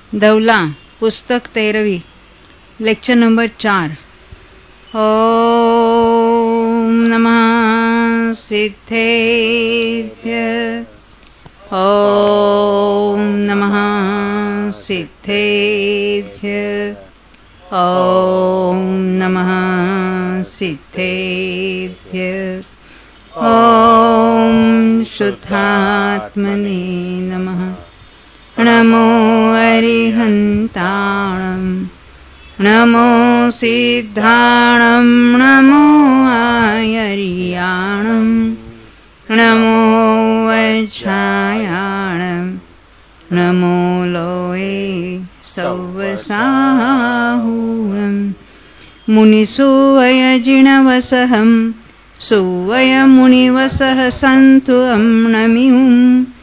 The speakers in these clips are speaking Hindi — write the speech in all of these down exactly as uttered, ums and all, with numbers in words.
धवला पुस्तक तेरहवीं लेक्चर नंबर चार। ओम नमः सिद्धेभ्य ओम नमः सिद्धेभ्य ओम नमः सिद्धेभ्य ओम शुद्धात्मने नमः। नमो अरिहन्ताणं नमो सिद्धाणं नमो आयर्याणं नमो वज्रायाणं नमो लोये सौवसाहुं मुनिसुवयजिणवसहं सुवयमुनिवसः सन्तु अं नमिहुं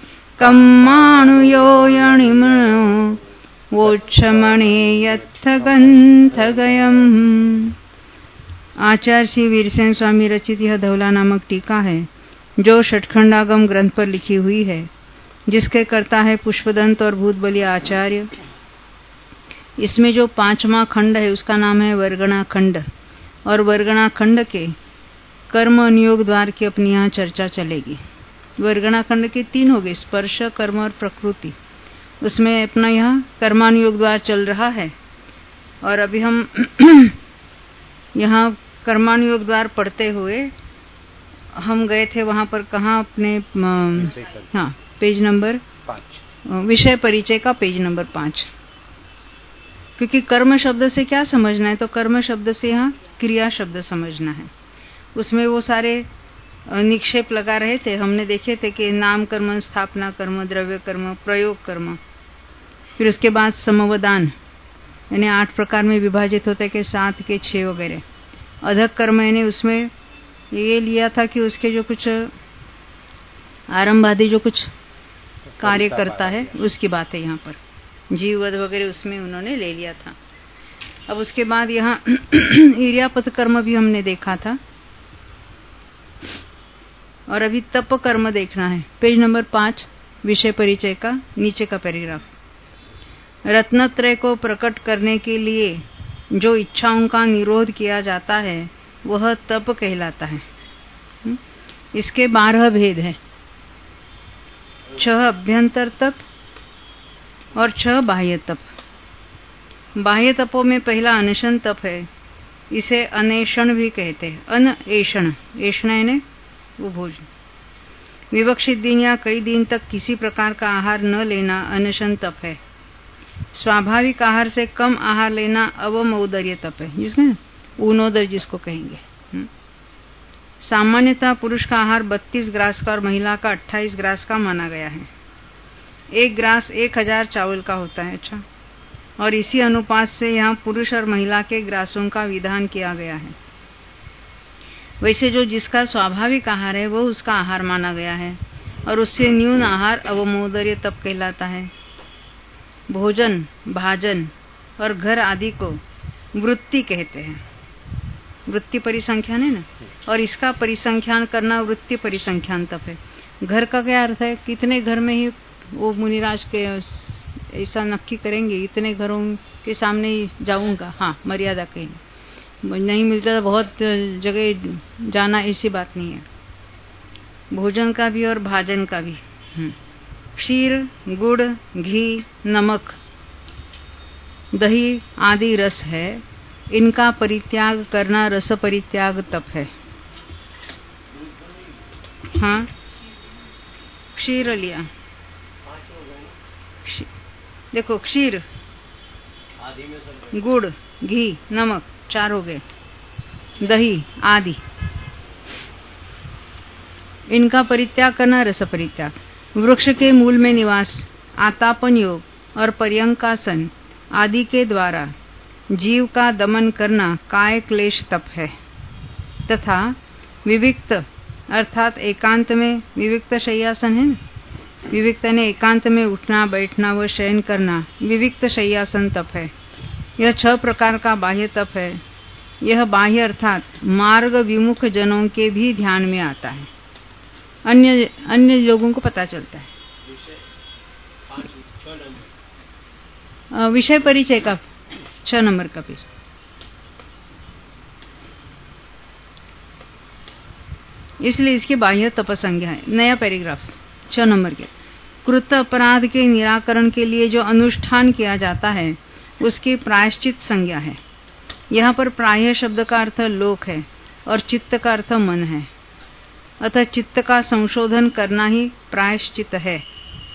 कम्माणुयोयणिमणो वोक्षमणे यत्थगंथगयम्। आचार्य श्री वीरसेन स्वामी रचित यह धवला नामक टीका है जो षटखंडागम ग्रंथ पर लिखी हुई है, जिसके कर्ता है पुष्पदंत और भूतबली आचार्य। इसमें जो पांचवा खंड है उसका नाम है वर्गणा खंड, और वर्गणा खंड के कर्म अनुयोग द्वार की अपनी यहाँ चर्चा चलेगी। वर्गणा खंड के तीन हो गए, स्पर्श, कर्म और प्रकृति। उसमें अपना यहाँ कर्मानुयोग द्वार चल रहा है, और अभी हम यहाँ कर्मानुयोग द्वार पढ़ते हुए हम गए थे वहां पर, कहाँ अपने हाँ पेज नंबर पाँच, विषय परिचय का पेज नंबर पाँच। क्योंकि कर्म शब्द से क्या समझना है, तो कर्म शब्द से यहाँ क्रिया शब्द समझना है। उसमें वो सारे निक्षेप लगा रहे थे, हमने देखे थे कि नाम कर्म, स्थापना कर्म, द्रव्य कर्म, प्रयोग कर्म, फिर उसके बाद समवदान, यानी आठ प्रकार में विभाजित होते के सात के छह वगैरह। अधक कर्म यानी उसमें ये लिया था कि उसके जो कुछ आरंभ आदि जो कुछ कार्य करता है उसकी बात है यहाँ पर, जीववध वगैरह उसमें उन्होंने ले लिया था। अब उसके बाद यहाँ इर्यापत कर्म भी हमने देखा था, और अभी तप कर्म देखना है, पेज नंबर पाँच विषय परिचय का नीचे का पैराग्राफ। रत्नत्रय को प्रकट करने के लिए जो इच्छाओं का निरोध किया जाता है वह तप कहलाता है। इसके बारह भेद है, छह अभ्यंतर तप और छह बाह्य तप। बाह्य तपों में पहला अनशन तप है, इसे अनेषण भी कहते हैं। अनएषण, एषण यानी वो भोजन, विवक्षित दिन या कई दिन तक किसी प्रकार का आहार न लेना अनशन तप है। स्वाभाविक आहार से कम आहार लेना अवमौदर्य तप है, जिसमें ऊनोदर जिसको कहेंगे। सामान्यतः पुरुष का आहार बत्तीस ग्रास का और महिला का अट्ठाईस ग्रास का माना गया है। एक ग्रास एक हजार चावल का होता है। अच्छा, और इसी अनुपात से यहाँ पुरुष और महिला के ग्रासों का विधान किया गया है। वैसे जो जिसका स्वाभाविक आहार है वो उसका आहार माना गया है, और उससे न्यून आहार अवमौदर्य तप कहलाता है। भोजन, भाजन और घर आदि को वृत्ति कहते हैं। वृत्ति परिसंख्यान है ना, और इसका परिसंख्यान करना वृत्ति परिसंख्यान तप है। घर का क्या अर्थ है, कितने घर में ही वो मुनिराज के ऐसा नक्की करेंगे, इतने घरों के सामने ही जाऊंगा, हाँ मर्यादा कहीं नहीं मिलता तो बहुत जगह जाना, ऐसी बात नहीं है। भोजन का भी और भाजन का भी। क्षीर, गुड़, घी, नमक, दही आदि रस है, इनका परित्याग करना रस परित्याग तप है। हाँ, क्षीर लिया, देखो क्षीर, गुड़, घी, नमक चार हो गए, दही आदि, इनका परित्याग करना रस परित्याग। वृक्ष के मूल में निवास, आतापन योग और पर्यंकासन आदि के द्वारा जीव का दमन करना काय क्लेश तप है। तथा विविक्त अर्थात एकांत में, विविक्त शय्यासन है ना, विविक्त ने एकांत में उठना बैठना व शयन करना विविक्त शय्यासन तप है। यह छह प्रकार का बाह्य तप है। यह बाह्य अर्थात मार्ग विमुख जनों के भी ध्यान में आता है, अन्य अन्य लोगों को पता चलता है। विषय परिचय का छह नंबर का पेज। इसलिए इसकी बाह्य तपसंज्ञा है। नया पैराग्राफ छह नंबर के। कृत अपराध के निराकरण के लिए जो अनुष्ठान किया जाता है उसकी प्रायश्चित संज्ञा है। यहाँ पर प्राय शब्द का अर्थ लोक है और चित्त का अर्थ मन है, अतः चित्त का संशोधन करना ही प्रायश्चित है।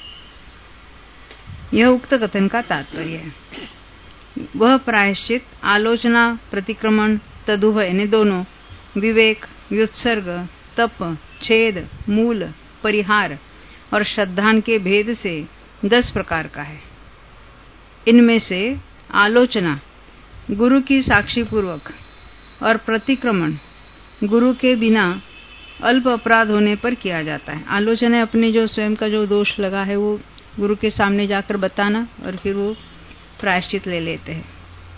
यह उक्त कथन का तात्पर्य है। वह प्रायश्चित आलोचना, प्रतिक्रमण, तदुभय यानी दोनों, विवेक, व्युत्सर्ग, तप, छेद, मूल, परिहार और श्रद्धान के भेद से दस प्रकार का है। इनमें से आलोचना गुरु की साक्षी पूर्वक और प्रतिक्रमण गुरु के बिना अल्प अपराध होने पर किया जाता है। आलोचना अपने जो स्वयं का जो दोष लगा है वो गुरु के सामने जाकर बताना और फिर वो प्रायश्चित ले लेते हैं।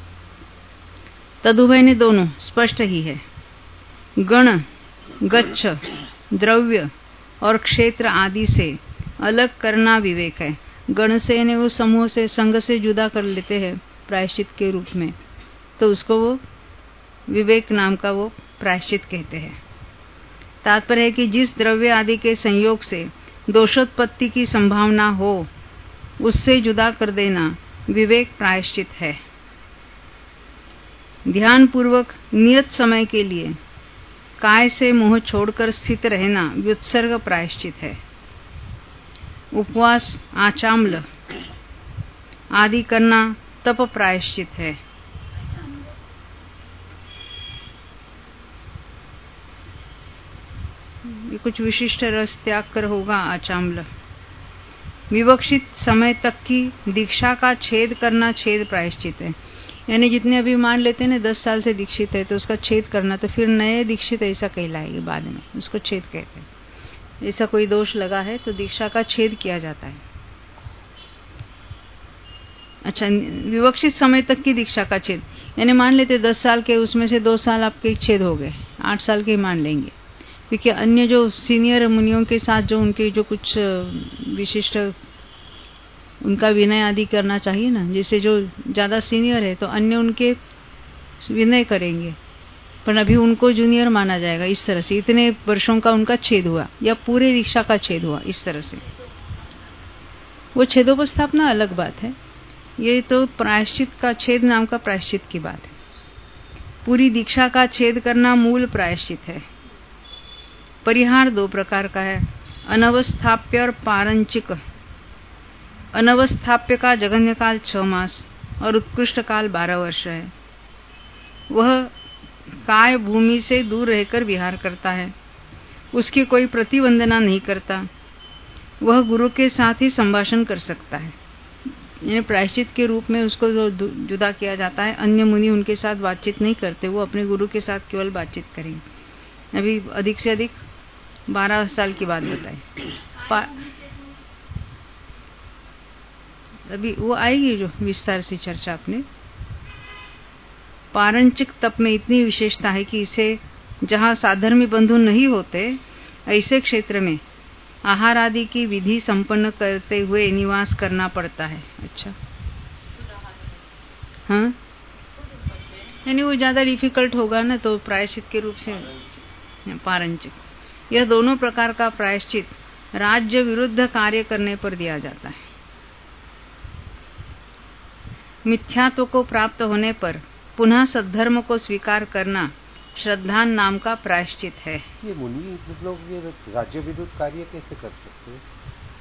तदुभय ने दोनों स्पष्ट ही है। गण, गच्छ, द्रव्य और क्षेत्र आदि से अलग करना विवेक है। गण से ने वो समूह से, संघ से जुदा कर लेते हैं प्रायश्चित के रूप में, तो उसको वो विवेक नाम का वो प्रायश्चित कहते हैं। तात्पर्य है कि जिस द्रव्य आदि के संयोग से दोषोत्पत्ति की संभावना हो उससे जुदा कर देना विवेक प्रायश्चित है। ध्यान पूर्वक नियत समय के लिए काय से मोह छोड़कर स्थित रहना व्युत्सर्ग प्रायश्चित है। उपवास, आचाम्ल आदि करना तप प्रायश्चित है। ये कुछ विशिष्ट रस त्याग कर होगा आचाम्ल। विवक्षित समय तक की दीक्षा का छेद करना छेद प्रायश्चित है। यानी जितने अभी मान लेते हैं ना दस साल से दीक्षित है तो उसका छेद करना, तो फिर नए दीक्षित ऐसा कहलाएगी बाद में, उसको छेद कहते हैं। ऐसा कोई दोष लगा है तो दीक्षा का छेद किया जाता है। अच्छा, विवक्षित समय तक की दीक्षा का छेद यानी मान लेते दस साल के, उसमें से दो साल आपके छेद हो गए, आठ साल के मान लेंगे, क्योंकि अन्य जो सीनियर मुनियों के साथ जो उनके जो कुछ विशिष्ट उनका विनय आदि करना चाहिए ना, जैसे जो ज्यादा सीनियर है तो अन्य उनके विनय करेंगे, पर अभी उनको जूनियर माना जाएगा। इस तरह से इतने वर्षों का उनका छेद हुआ या पूरे दीक्षा का छेद हुआ, इस तरह से वो छेदोपस्थापना अलग बात है। ये तो प्रायश्चित का छेद नाम का प्रायश्चित की बात है। पूरी दीक्षा का छेद करना मूल प्रायश्चित है। परिहार दो प्रकार का है, अनवस्थाप्य और पारंचिक। अनवस्थाप्य का जघन्य काल छह मास और उत्कृष्ट काल बारह वर्ष है। वह काय भूमि से दूर रहकर विहार करता है, उसकी कोई प्रतिवंदना नहीं करता, वह गुरु के साथ ही संभाषण कर सकता है। यानी प्रायश्चित के रूप में उसको जो जुदा किया जाता है, अन्य मुनि उनके साथ बातचीत नहीं करते, वो अपने गुरु के साथ केवल बातचीत करेंगे। अभी अधिक से अधिक बारह साल की बात बताए, अभी वो आएगी जो विस्तार से चर्चा अपने। पारंचिक तप में इतनी विशेषता है कि इसे जहाँ साधर्मी बंधु नहीं होते ऐसे क्षेत्र में आहार आदि की विधि संपन्न करते हुए निवास करना पड़ता है। अच्छा, हाँ, यानी वो ज्यादा डिफिकल्ट होगा ना, तो प्रायश्चित के रूप से पारंचिक। यह दोनों प्रकार का प्रायश्चित राज्य विरुद्ध कार्य करने पर दिया जाता है। मिथ्यात्व को प्राप्त होने पर पुनः सद्धर्म को स्वीकार करना श्रद्धान नाम का प्रायश्चित है। ये मुनि लोग ये राज्य विरुद्ध कार्य कैसे कर सकते हैं?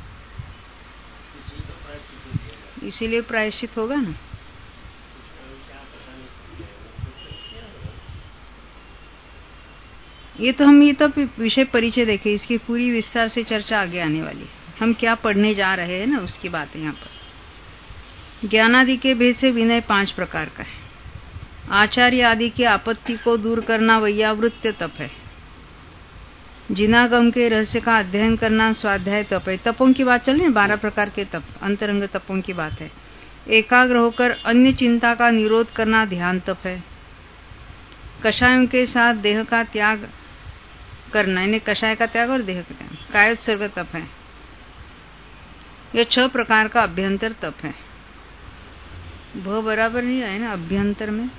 इसीलिए प्रायश्चित होगा ना। ये तो हम ये तो विषय परिचय देखे, इसकी पूरी विस्तार से चर्चा आगे आने वाली है। हम क्या पढ़ने जा रहे हैं ना, उसकी बात है यहाँ पर। ज्ञानादि के भेद से विनय पांच प्रकार का है। आचार्य आदि की आपत्ति को दूर करना वैयावृत्य तप है। जिनागम के रहस्य का अध्ययन करना स्वाध्याय तप है। तपों की बात चल रही है, बारह प्रकार के तप, अंतरंग तपों की बात है। एकाग्र होकर अन्य चिंता का निरोध करना ध्यान तप है। कषायों के साथ देह का त्याग करना, यानी कषाय का त्याग और देह का त्याग, कायोत्सर्ग तप है। यह छह प्रकार का अभ्यंतर तप है। भ बराबर नहीं आए ना अभ्यंतर में।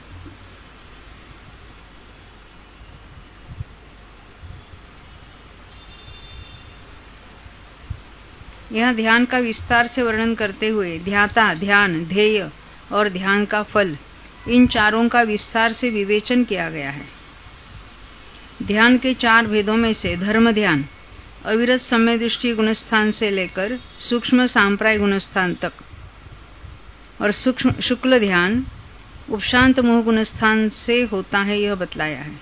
यह ध्यान का विस्तार से वर्णन करते हुए ध्याता, ध्यान, ध्येय और ध्यान का फल, इन चारों का विस्तार से विवेचन किया गया है। ध्यान के चार भेदों में से धर्म ध्यान अविरत समय दृष्टि गुणस्थान से लेकर सूक्ष्म सांप्राय गुणस्थान तक, और सूक्ष्म शुक्ल ध्यान उपशांत मोह गुणस्थान से होता है, यह बतलाया है।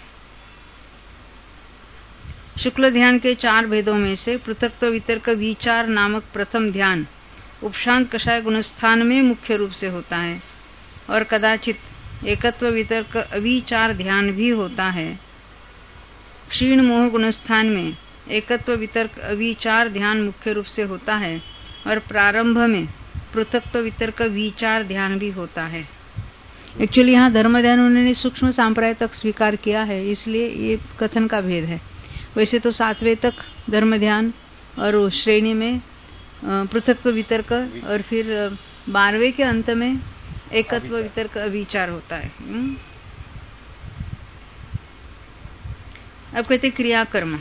शुक्ल ध्यान के चार भेदों में से पृथक्त्व वितर्क विचार नामक प्रथम ध्यान उपशांत कषाय गुणस्थान में मुख्य रूप से होता है, और कदाचित एकत्व वितर्क अविचार ध्यान भी होता है। क्षीण मोह गुणस्थान में एकत्व वितर्क अविचार ध्यान मुख्य रूप से होता है, और प्रारंभ में पृथक्त्व वितर्क विचार ध्यान भी होता है। एक्चुअली यहाँ धर्म ध्यान उन्होंने सूक्ष्म सांप्राय तक स्वीकार किया है, इसलिए ये कथन का भेद है। वैसे तो सातवें तक धर्म ध्यान और श्रेणी में पृथक्त्व वितर्क, और फिर बारहवें के अंत में एकत्व वितर्क अविचार होता है। अब कहते क्रियाकर्म,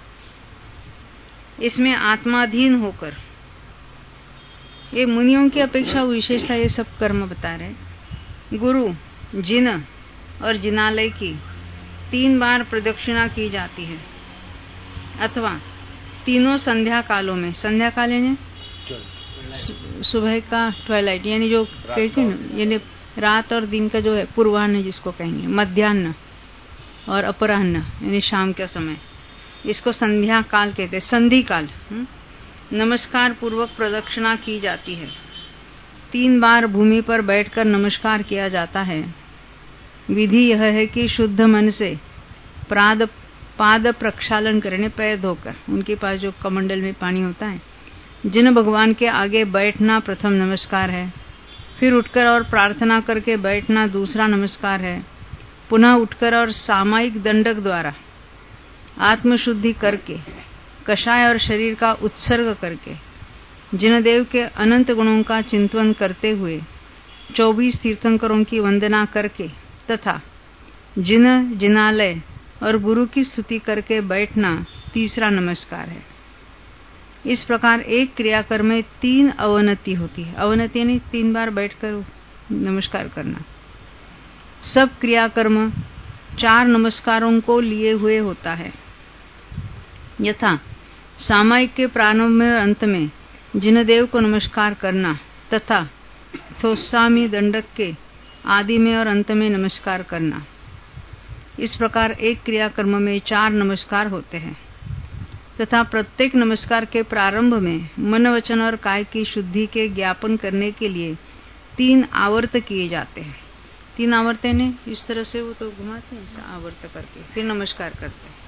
इसमें आत्माधीन होकर, ये मुनियों की अपेक्षा विशेषता ये सब कर्म बता रहे। गुरु, जिन और जिनालय की तीन बार प्रदक्षिणा की जाती है, अथवा तीनों संध्या कालों में, संध्या काल यानी सुबह का ट्वाइलाइट, यानी जो कहते हैं ना, यानी रात और दिन का जो है पूर्वाह्न जिसको कहेंगे, मध्याह्न और अपराह्न यानी शाम का समय, इसको संध्या काल कहते हैं, संधि काल। नमस्कार पूर्वक प्रदक्षिणा की जाती है। तीन बार भूमि पर बैठकर नमस्कार किया जाता है। विधि यह है कि शुद्ध मन से प्राद पाद प्रक्षालन करने, पैर धोकर, उनके पास जो कमंडल में पानी होता है, जिन भगवान के आगे बैठना प्रथम नमस्कार है। फिर उठकर और प्रार्थना करके बैठना दूसरा नमस्कार है। पुनः उठकर और सामायिक दंडक द्वारा आत्मशुद्धि करके, कषाय और शरीर का उत्सर्ग करके, जिनदेव के अनंत गुणों का चिंतन करते हुए चौबीस तीर्थंकरों की वंदना करके, तथा जिन, जिनालय और गुरु की स्तुति करके बैठना तीसरा नमस्कार है। इस प्रकार एक क्रियाकर्म में तीन अवनति होती है। अवनति यानी तीन बार बैठकर नमस्कार करना। सब क्रियाकर्म चार नमस्कारों को लिए हुए होता है, यथा सामायिक के प्रारंभ में और अंत में जिनदेव को नमस्कार करना, तथा थोस्सामी दंडक के आदि में और अंत में नमस्कार करना। इस प्रकार एक क्रियाकर्म में चार नमस्कार होते हैं, तथा प्रत्येक नमस्कार के प्रारंभ में मन, वचन और काय की शुद्धि के ज्ञापन करने के लिए तीन आवर्त किए जाते हैं। तीन आवर्त ने इस तरह से वो तो घुमाते हैं, ऐसा आवर्त करके फिर नमस्कार करते हैं।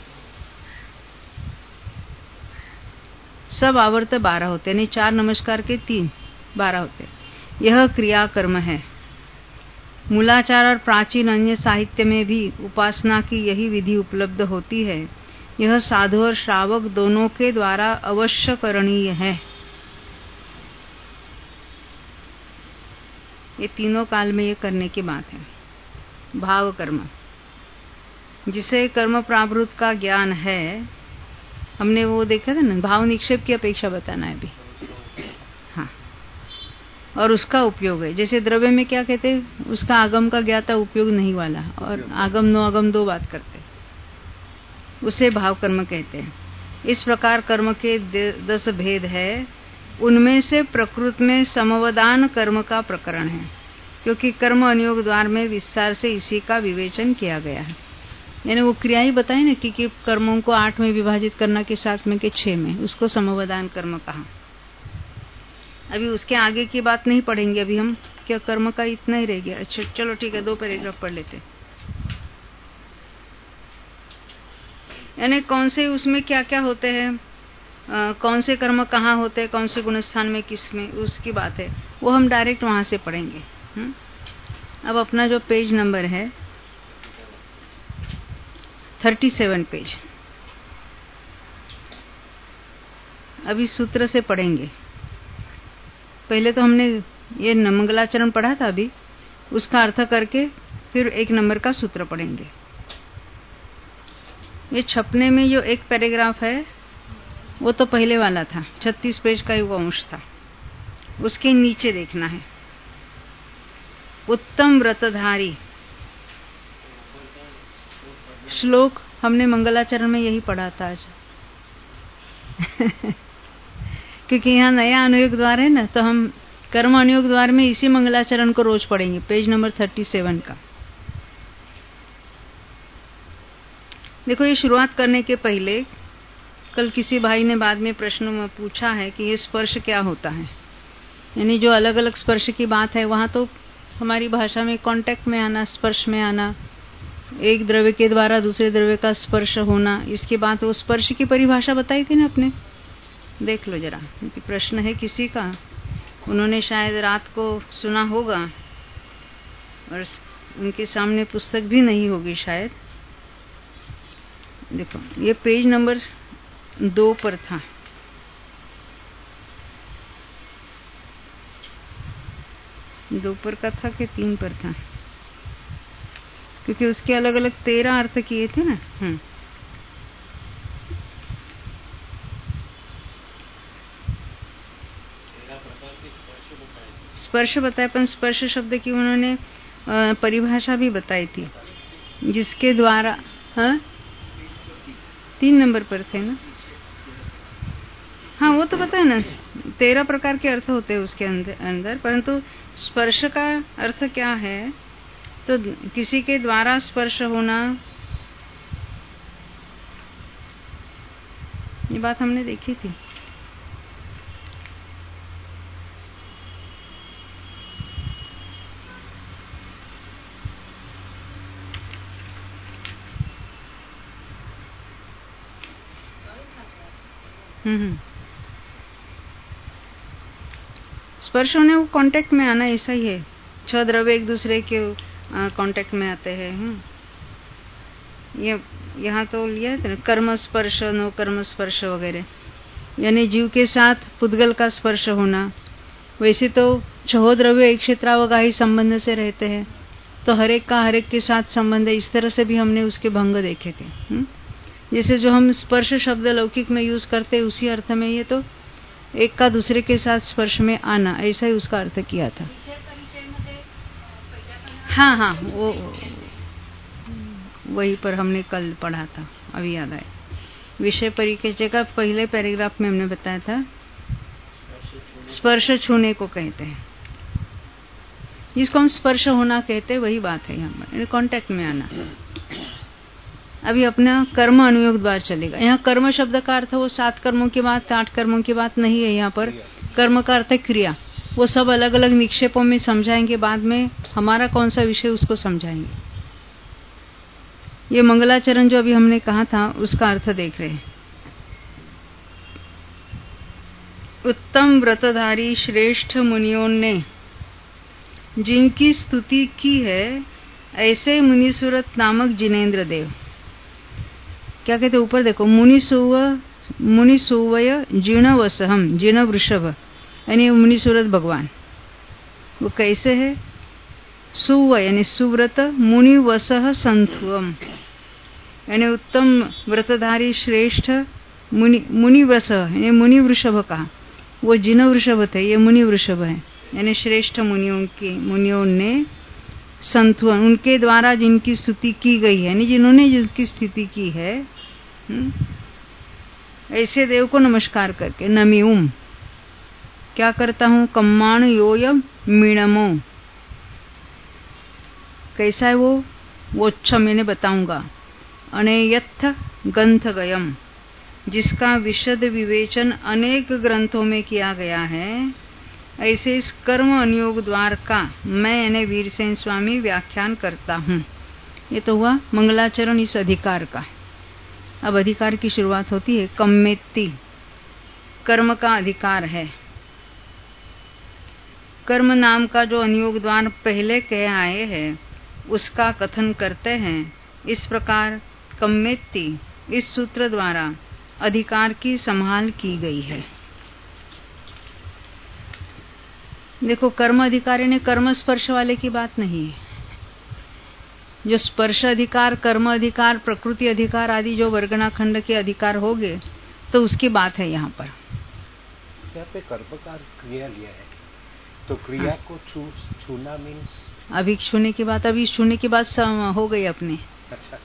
सब आवर्त बारह होते हैं, नहीं चार नमस्कार के तीन बारह होते हैं। यह क्रियाकर्म है। मूलाचार और प्राचीन अन्य साहित्य में भी उपासना की यही विधि उपलब्ध होती है। यह साधु और श्रावक दोनों के द्वारा अवश्य करणीय है। ये तीनों काल में ये करने की बात है। भाव कर्म, जिसे कर्म प्रावृत्त का ज्ञान है, हमने वो देखा था ना, भाव निक्षेप की अपेक्षा बताना है अभी। हाँ, और उसका उपयोग है। जैसे द्रव्य में क्या कहते हैं, उसका आगम का ज्ञाता उपयोग नहीं वाला, और आगम नो आगम दो बात करते, उसे भाव कर्म कहते हैं। इस प्रकार कर्म के दस भेद है। उनमें से प्रकृत में समवदान कर्म का प्रकरण है, क्योंकि कर्म अनुयोग द्वार में विस्तार से इसी का विवेचन किया गया है। यानी वो क्रिया ही बताई ना कि, कि कर्मों को आठ में विभाजित करना के साथ में के छह में, उसको समवदान कर्म कहा। अभी उसके आगे की बात नहीं पढ़ेंगे अभी हम, क्या कर्म का इतना ही रह गया। अच्छा चलो ठीक है, दो पैराग्राफ पढ़ लेते। यानी कौन से उसमें क्या क्या होते हैं, आ, कौन से कर्म कहाँ होते हैं, कौन से गुणस्थान में, किस में, उसकी बात है। वो हम डायरेक्ट वहां से पढ़ेंगे। हुँ? अब अपना जो पेज नंबर है सैंतीस पेज, अभी सूत्र से पढ़ेंगे। पहले तो हमने ये मंगलाचरण पढ़ा था अभी, उसका अर्थ करके फिर एक नंबर का सूत्र पढ़ेंगे। ये छपने में जो एक पैराग्राफ है वो तो पहले वाला था, छत्तीस पेज का वो अंश था, उसके नीचे देखना है। उत्तम व्रतधारी श्लोक हमने मंगलाचरण में यही पढ़ा था आज क्योंकि यहाँ नया अनुयोग द्वार है ना, तो हम कर्म अनुयोग द्वार में इसी मंगलाचरण को रोज पढ़ेंगे, पेज नंबर सैंतीस का। देखो, ये शुरुआत करने के पहले कल किसी भाई ने बाद में प्रश्न में पूछा है कि ये स्पर्श क्या होता है, यानी जो अलग अलग स्पर्श की बात है वहां तो हमारी भाषा में कांटेक्ट में आना, स्पर्श में आना, एक द्रव्य के द्वारा दूसरे द्रव्य का स्पर्श होना, इसके बाद वो स्पर्श की परिभाषा बताई थी ना आपने, देख लो जरा, क्योंकि प्रश्न है किसी का, उन्होंने शायद रात को सुना होगा और उनके सामने पुस्तक भी नहीं होगी शायद। देखो, ये पेज नंबर दो पर था, दो पर का था कि तीन पर था, क्योंकि उसके अलग अलग तेरह अर्थ किए थे ना। हम्म स्पर्श बताया, पर स्पर्श शब्द की उन्होंने परिभाषा भी बताई थी, जिसके द्वारा, हाँ तीन नंबर पर थे ना, हाँ वो तो पता है ना, तेरह प्रकार के अर्थ होते हैं उसके अंदर, अंदर परंतु स्पर्श का अर्थ क्या है, तो किसी के द्वारा स्पर्श होना, ये बात हमने देखी थी। हम्म स्पर्श होने वो कांटेक्ट में आना, ऐसा ही है, छह द्रव्य एक दूसरे के कांटेक्ट में आते हैं। ये यहाँ तो लिया है कर्म स्पर्श, नो कर्म स्पर्श वगैरह, यानी जीव के साथ पुद्गल का स्पर्श होना। वैसे तो छह द्रव्य एक क्षेत्रावगाही संबंध से रहते हैं, तो हर एक का हर एक के साथ संबंध है, इस तरह से भी हमने उसके भंग देखे थे। हुँ? जैसे जो हम स्पर्श शब्द लौकिक में यूज करते उसी अर्थ में ये तो एक का दूसरे के साथ स्पर्श में आना, ऐसा ही उसका अर्थ किया था। हाँ हाँ वो वही पर हमने कल पढ़ा था, अभी याद आया। विषय परिचय का पहले पैराग्राफ में हमने बताया था, स्पर्श छूने को कहते हैं, जिसको हम स्पर्श होना कहते हैं, वही बात है यहाँ पर, कांटेक्ट में आना। अभी अपना कर्म अनुयोग द्वार चलेगा। यहाँ कर्म शब्द का अर्थ वो सात कर्मों की बात, आठ कर्मों की बात नहीं है। यहाँ पर कर्म का अर्थ क्रिया, वो सब अलग अलग निक्षेपों में समझाएंगे, बाद में हमारा कौन सा विषय उसको समझाएंगे। ये मंगलाचरण जो अभी हमने कहा था उसका अर्थ देख रहे हैं। उत्तम व्रतधारी श्रेष्ठ मुनियों ने जिनकी स्तुति की है, ऐसे मुनिसुरत नामक जिनेन्द्र देव, क्या कहते ऊपर देखो, मुनिसुव मुनिसुवय जिणवसहम, जिण वृषभ, यानी मुनिसुरत भगवान। वो कैसे है? सुव यानी सुव्रत, मुनिवसह संथुवम, यानी उत्तम व्रतधारी श्रेष्ठ मुनि, मुनिवस यानी मुनि वृषभ कहा, वो जिन वृषभ थे, ये मुनि वृषभ है, यानी श्रेष्ठ मुनियों की मुनियों ने संतुवन, उनके द्वारा जिनकी स्तुति की गई है, यानी जिन्होंने जिसकी स्तुति की है, हुँ? ऐसे देव को नमस्कार करके नमिउम, क्या करता हूं, कम्माण योयम मीणमो, कैसा है वो वो अच्छा मैंने बताऊंगा। अनेयथ ग्रंथ गयम, जिसका विशद विवेचन अनेक ग्रंथों में किया गया है, ऐसे इस कर्म अनुयोग द्वार का मैं यानी वीरसेन स्वामी व्याख्यान करता हूँ। ये तो हुआ मंगलाचरण इस अधिकार का। अब अधिकार की शुरुआत होती है। कम्मेति, कर्म का अधिकार है। कर्म नाम का जो अनुयोग द्वार पहले कह आए हैं उसका कथन करते हैं। इस प्रकार कम्मेति इस सूत्र द्वारा अधिकार की संभाल की गई है। देखो, कर्म अधिकारी ने कर्म स्पर्श वाले की बात नहीं है। जो स्पर्श अधिकार, कर्म अधिकार, प्रकृति अधिकार आदि जो वर्गना खंड के अधिकार हो गए, तो उसकी बात है यहाँ पर। यहाँ पे कर्म का क्रिया लिया है, तो क्रिया हाँ। को छू छूना मीन्स अभी छूने की बात, अभी छूने की बात हो गई अपने। अच्छा।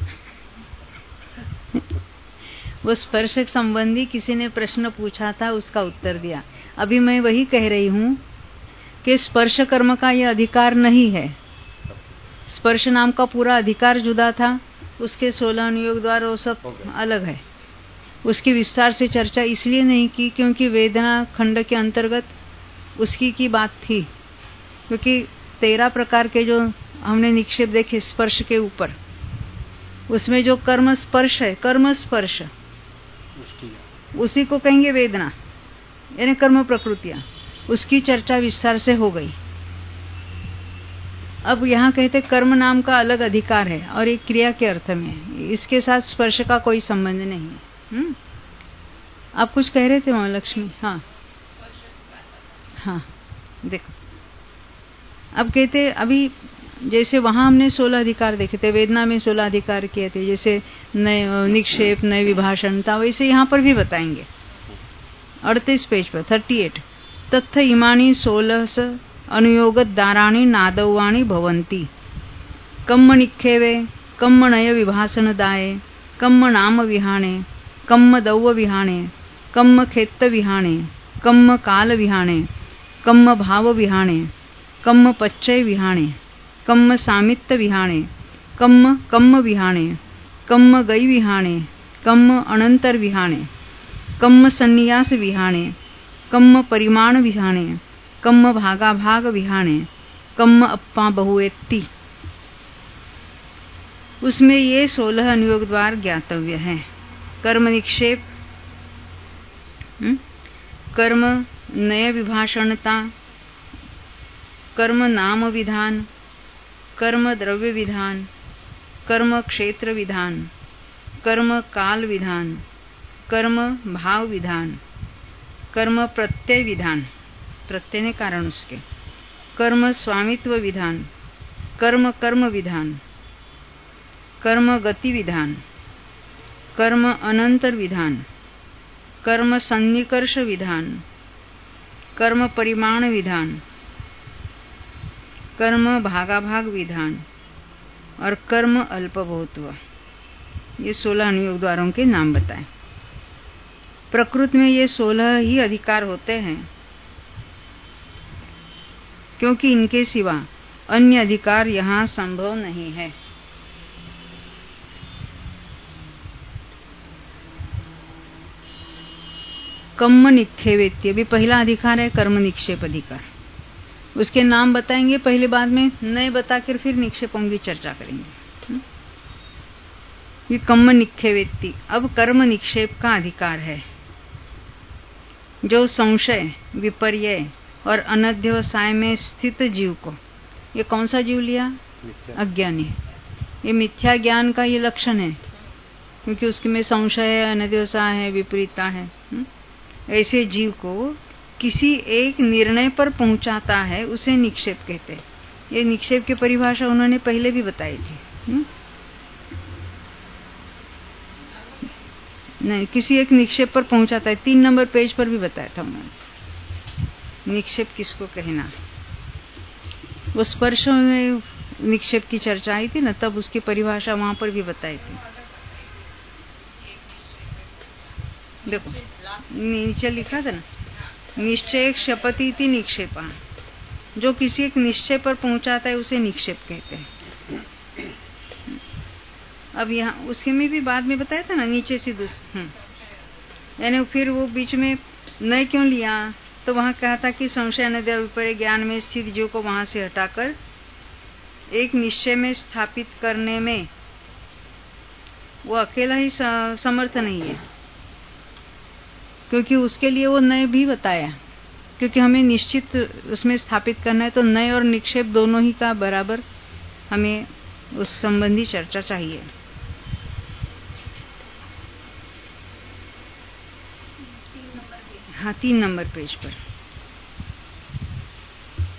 वो स्पर्श संबंधी किसी ने प्रश्न पूछा था, उसका उत्तर दिया। अभी मैं वही कह रही हूँ कि स्पर्श कर्म का यह अधिकार नहीं है। स्पर्श नाम का पूरा अधिकार जुदा था, उसके सोलह अनुयोग द्वार वो सब अलग है। उसकी विस्तार से चर्चा इसलिए नहीं की क्योंकि वेदना खंड के अंतर्गत उसकी की बात थी, क्योंकि तेरह प्रकार के जो हमने निक्षेप देखे स्पर्श के ऊपर, उसमें जो कर्म स्पर्श है, कर्म स्पर्श उसी को कहेंगे वेदना, यानी कर्म प्रकृतियां, उसकी चर्चा विस्तार से हो गई। अब यहाँ कहते कर्म नाम का अलग अधिकार है और एक क्रिया के अर्थ में, इसके साथ स्पर्श का कोई संबंध नहीं है। हुँ? आप कुछ कह रहे थे महालक्ष्मी? हाँ हाँ, देखो अब कहते, अभी जैसे वहां हमने सोलह अधिकार देखे थे, वेदना में सोलह अधिकार किए थे, जैसे नए निक्षेप, नए विभाषणता, वैसे यहाँ पर भी बताएंगे। अड़तीस पेज पर अड़तीस, तत्थ इमानी सोलह अनुयोगत दाराणी नादवाणी भवंती कम्म निक्षेवे कम्म नय विभाषण दाये कम्म नाम विहाणे कम्म दौव विहाणे कम्म खेत्त विहाणे कम्म काल विहाणे कम्म भाव विहाणे कम्म पच्चय विहाणे कम्म सामित्त विहाणे कम्म कम्म विहाणे कम्म गई विहाणे कम्म अनंतर विहाणे कम्म सन्नियास विहाणे कम्म परिमाण विहाणे कम्म भागा भाग विहाणे कम्म अप्पा बहुएत्ति। उसमें ये सोलह अनुयोग द्वार ज्ञातव्य है। कर्म निक्षेप, कर्म नय विभाषणता, कर्म नाम विधान, कर्म द्रव्य विधान, कर्म क्षेत्र विधान, कर्म काल विधान, कर्म भाव विधान, कर्म प्रत्यय विधान, प्रत्यय ने कारण उसके, कर्म स्वामित्व विधान, कर्म कर्म विधान, कर्म गति विधान, कर्म अनंतर विधान, कर्म सन्निकर्ष विधान, कर्म परिमाण विधान, कर्म भागाभाग विधान और कर्म अल्पभूत्व। ये सोलह अनुयोग द्वारों के नाम बताएं। प्रकृति में ये सोलह ही अधिकार होते हैं, क्योंकि इनके सिवा अन्य अधिकार यहाँ संभव नहीं है। कर्म निक्षेपेत्य भी पहला अधिकार है, कर्म निक्षेप अधिकार। उसके नाम बताएंगे पहले, बाद में नए बताकर फिर निक्षेपों की चर्चा करेंगे। ये कर्म निक्षेपेत्य। अब कर्म निक्षेप का अधिकार है जो संशय, विपर्यय और अनध्यवसाय में स्थित जीव को, ये कौन सा जीव लिया? अज्ञानी। ये मिथ्या ज्ञान का ये लक्षण है, क्योंकि उसके में संशय है, अनध्यवसाय है, विपरीतता है। ऐसे जीव को किसी एक निर्णय पर पहुंचाता है, उसे निक्षेप कहते हैं। ये निक्षेप की परिभाषा उन्होंने पहले भी बताई थी। नहीं, किसी एक निक्षेप पर पहुंचाता है, तीन नंबर पेज पर भी बताया था उन्होंने निक्षेप किसको कहना। वो स्पर्श में निक्षेप की चर्चा आई थी ना, तब उसकी परिभाषा वहां पर भी बताई थी। देखो नीचे लिखा था ना, निश्चय क्षपति इति निक्षेपा। जो किसी एक निश्चय पर पहुंचाता है उसे निक्षेप कहते हैं। अब यहाँ उसके में भी बाद में बताया था ना, नीचे से दूसरा, यानी फिर वो बीच में नए क्यों लिया, तो वहां कहा था कि संशय अनद्य विपर्य ज्ञान में स्थित जीव को वहां से हटाकर एक निश्चय में स्थापित करने में वो अकेला ही समर्थ नहीं है, क्योंकि उसके लिए वो नए भी बताया, क्योंकि हमें निश्चित उसमें स्थापित करना है, तो नए और निक्षेप दोनों ही का बराबर हमें उस संबंधी चर्चा चाहिए। हाँ, तीन नंबर पेज पर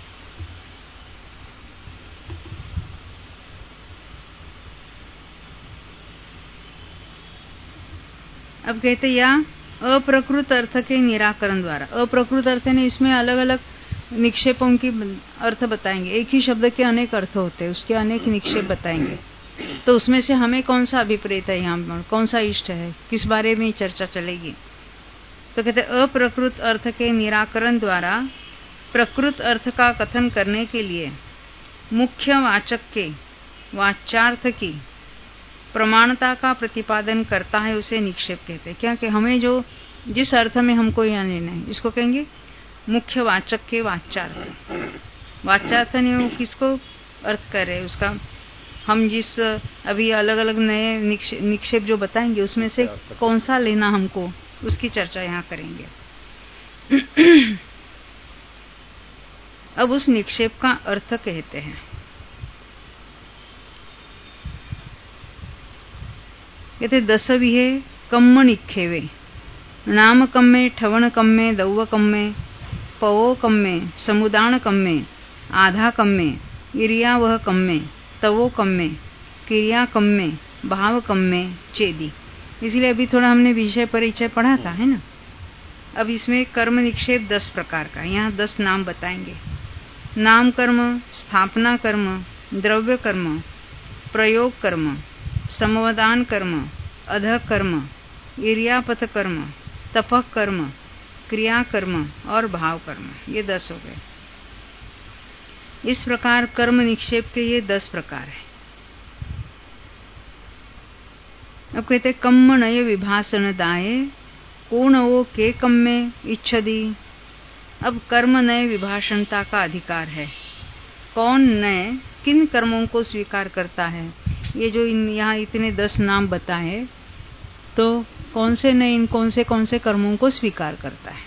अब कहते या अप्रकृत अर्थ के निराकरण द्वारा। अप्रकृत अर्थ ने इसमें अलग अलग निक्षेपों की अर्थ बताएंगे। एक ही शब्द के अनेक अर्थ होते हैं, उसके अनेक निक्षेप बताएंगे। तो उसमें से हमें कौन सा अभिप्रेत है, यहाँ पर कौन सा इष्ट है, किस बारे में चर्चा चलेगी। तो कहते अप्रकृत अर्थ के निराकरण द्वारा प्रकृत अर्थ का कथन करने के लिए मुख्य वाचक के वाच्यार्थ की प्रमाणता का प्रतिपादन करता है, उसे निक्षेप कहते हैं। क्या कि हमें जो जिस अर्थ में हमको यहाँ लेना है, इसको कहेंगे मुख्य वाचक के वाच्यार्थ। वाच्यार्थ ने वो किसको अर्थ कर रहे, उसका हम जिस अभी अलग अलग नए निक्षेप, निक्षेप जो बताएंगे उसमें से कौन सा लेना हमको, उसकी चर्चा यहाँ करेंगे। अब उस निक्षेप का अर्थ कहते हैं। कहते दस विहे कम्म निक्षेवे नाम कम्मे ठवण कम्मे दौव कम्मे पवो कम्मे समुदान कम्मे आधा कम्मे इरिया वह कम्मे तवो कम्मे क्रिया कम्मे भाव कम्मे चेदी। इसलिए अभी थोड़ा हमने विषय परिचय पढ़ा था, है ना। अब इसमें कर्म निक्षेप दस प्रकार का, यहाँ दस नाम बताएंगे। नाम कर्म, स्थापना कर्म, द्रव्य कर्म, प्रयोग कर्म, समवदान कर्म, अध कर्म, इरियापथ कर्म, तपक कर्म, क्रिया कर्म और भाव कर्म, ये दस हो गए। इस प्रकार कर्म निक्षेप के ये दस प्रकार है। अब कहते कम्म नय विभाषण दाये कोण वो के कम्मे इच्छदी। अब कर्म नय विभाषणता का अधिकार है। कौन नय किन कर्मों को स्वीकार करता है, ये जो इन यहाँ इतने दस नाम बताए, तो कौन से नय इन कौन से कौन से कर्मों को स्वीकार करता है।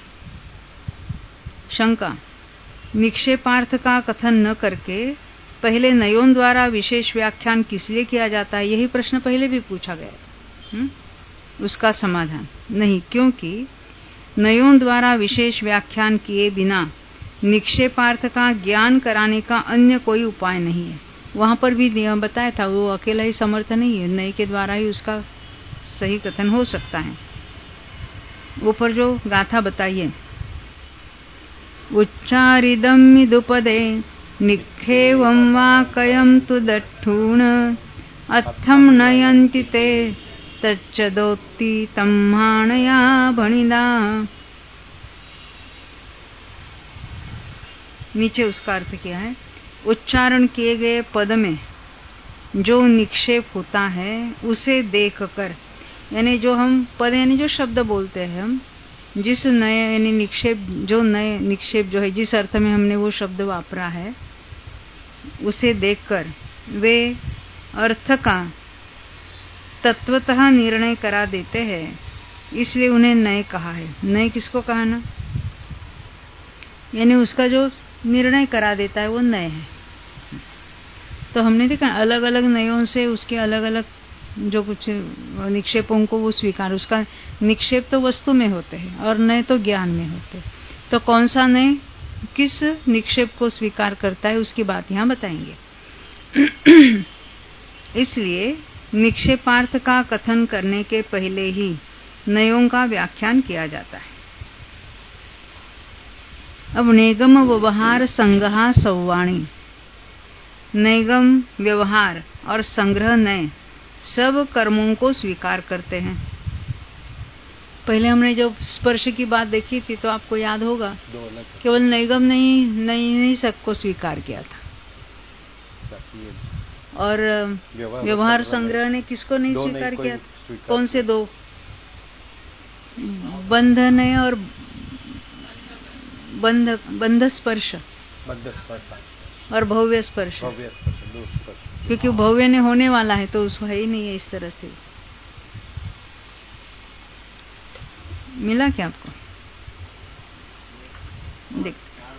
शंका, निक्षेपार्थ का कथन न करके पहले नयों द्वारा विशेष व्याख्यान किस लिए किया जाता है, यही प्रश्न पहले भी पूछा गया था। हुँ? उसका समाधान नहीं, क्योंकि नयों द्वारा विशेष व्याख्यान किए बिना निक्षेपार्थ का ज्ञान कराने का अन्य कोई उपाय नहीं है। वहां पर भी नियम बताया था, वो अकेला ही समर्थ नहीं है, नय के द्वारा ही उसका सही कथन हो सकता है। ऊपर जो गाथा बताइए, उच्चारिदमिदुपदे निक्षेवं वाकयं तु दठूण अत्थं नयन्ति ते तच्चदोक्ति तम्हाणया भणिदा। नीचे उसका अर्थ क्या है, उच्चारण किए गए पद में जो निक्षेप होता है उसे देखकर, यानी जो हम पद यानी जो शब्द बोलते हैं हम, जिस नए यानी निक्षेप जो नए निक्षेप जो है जिस अर्थ में हमने वो शब्द वापरा है, उसे देखकर वे अर्थ का तत्वतः निर्णय करा देते हैं, इसलिए उन्हें नय कहा है। नय किसको कहा ना, यानी उसका जो निर्णय करा देता है वो नय है। तो हमने देखा अलग अलग नयों से उसके अलग अलग जो कुछ निक्षेपों को वो स्वीकार, उसका निक्षेप तो वस्तु में होते हैं और नय तो ज्ञान में होते हैं। तो कौन सा नय किस निक्षेप को स्वीकार करता है उसकी बात यहाँ बताएंगे। इसलिए निक्षेपार्थ का कथन करने के पहले ही नयों का व्याख्यान किया जाता है। अब नेगम व्यवहार संग्रह सौवाणी, नैगम व्यवहार और संग्रह नय सब कर्मों को स्वीकार करते हैं। पहले हमने जब स्पर्श की बात देखी थी तो आपको याद होगा, केवल नैगम नहीं नहीं नहीं सबको स्वीकार किया था, और व्यवहार संग्रह ने किसको नहीं स्वीकार किया था। कौन से दो, बंध नय और बंध बंध स्पर्श और भव्य स्पर्श, क्योंकि भव्य ने होने वाला है तो उसको है ही नहीं है। इस तरह से मिला क्या आपको? देख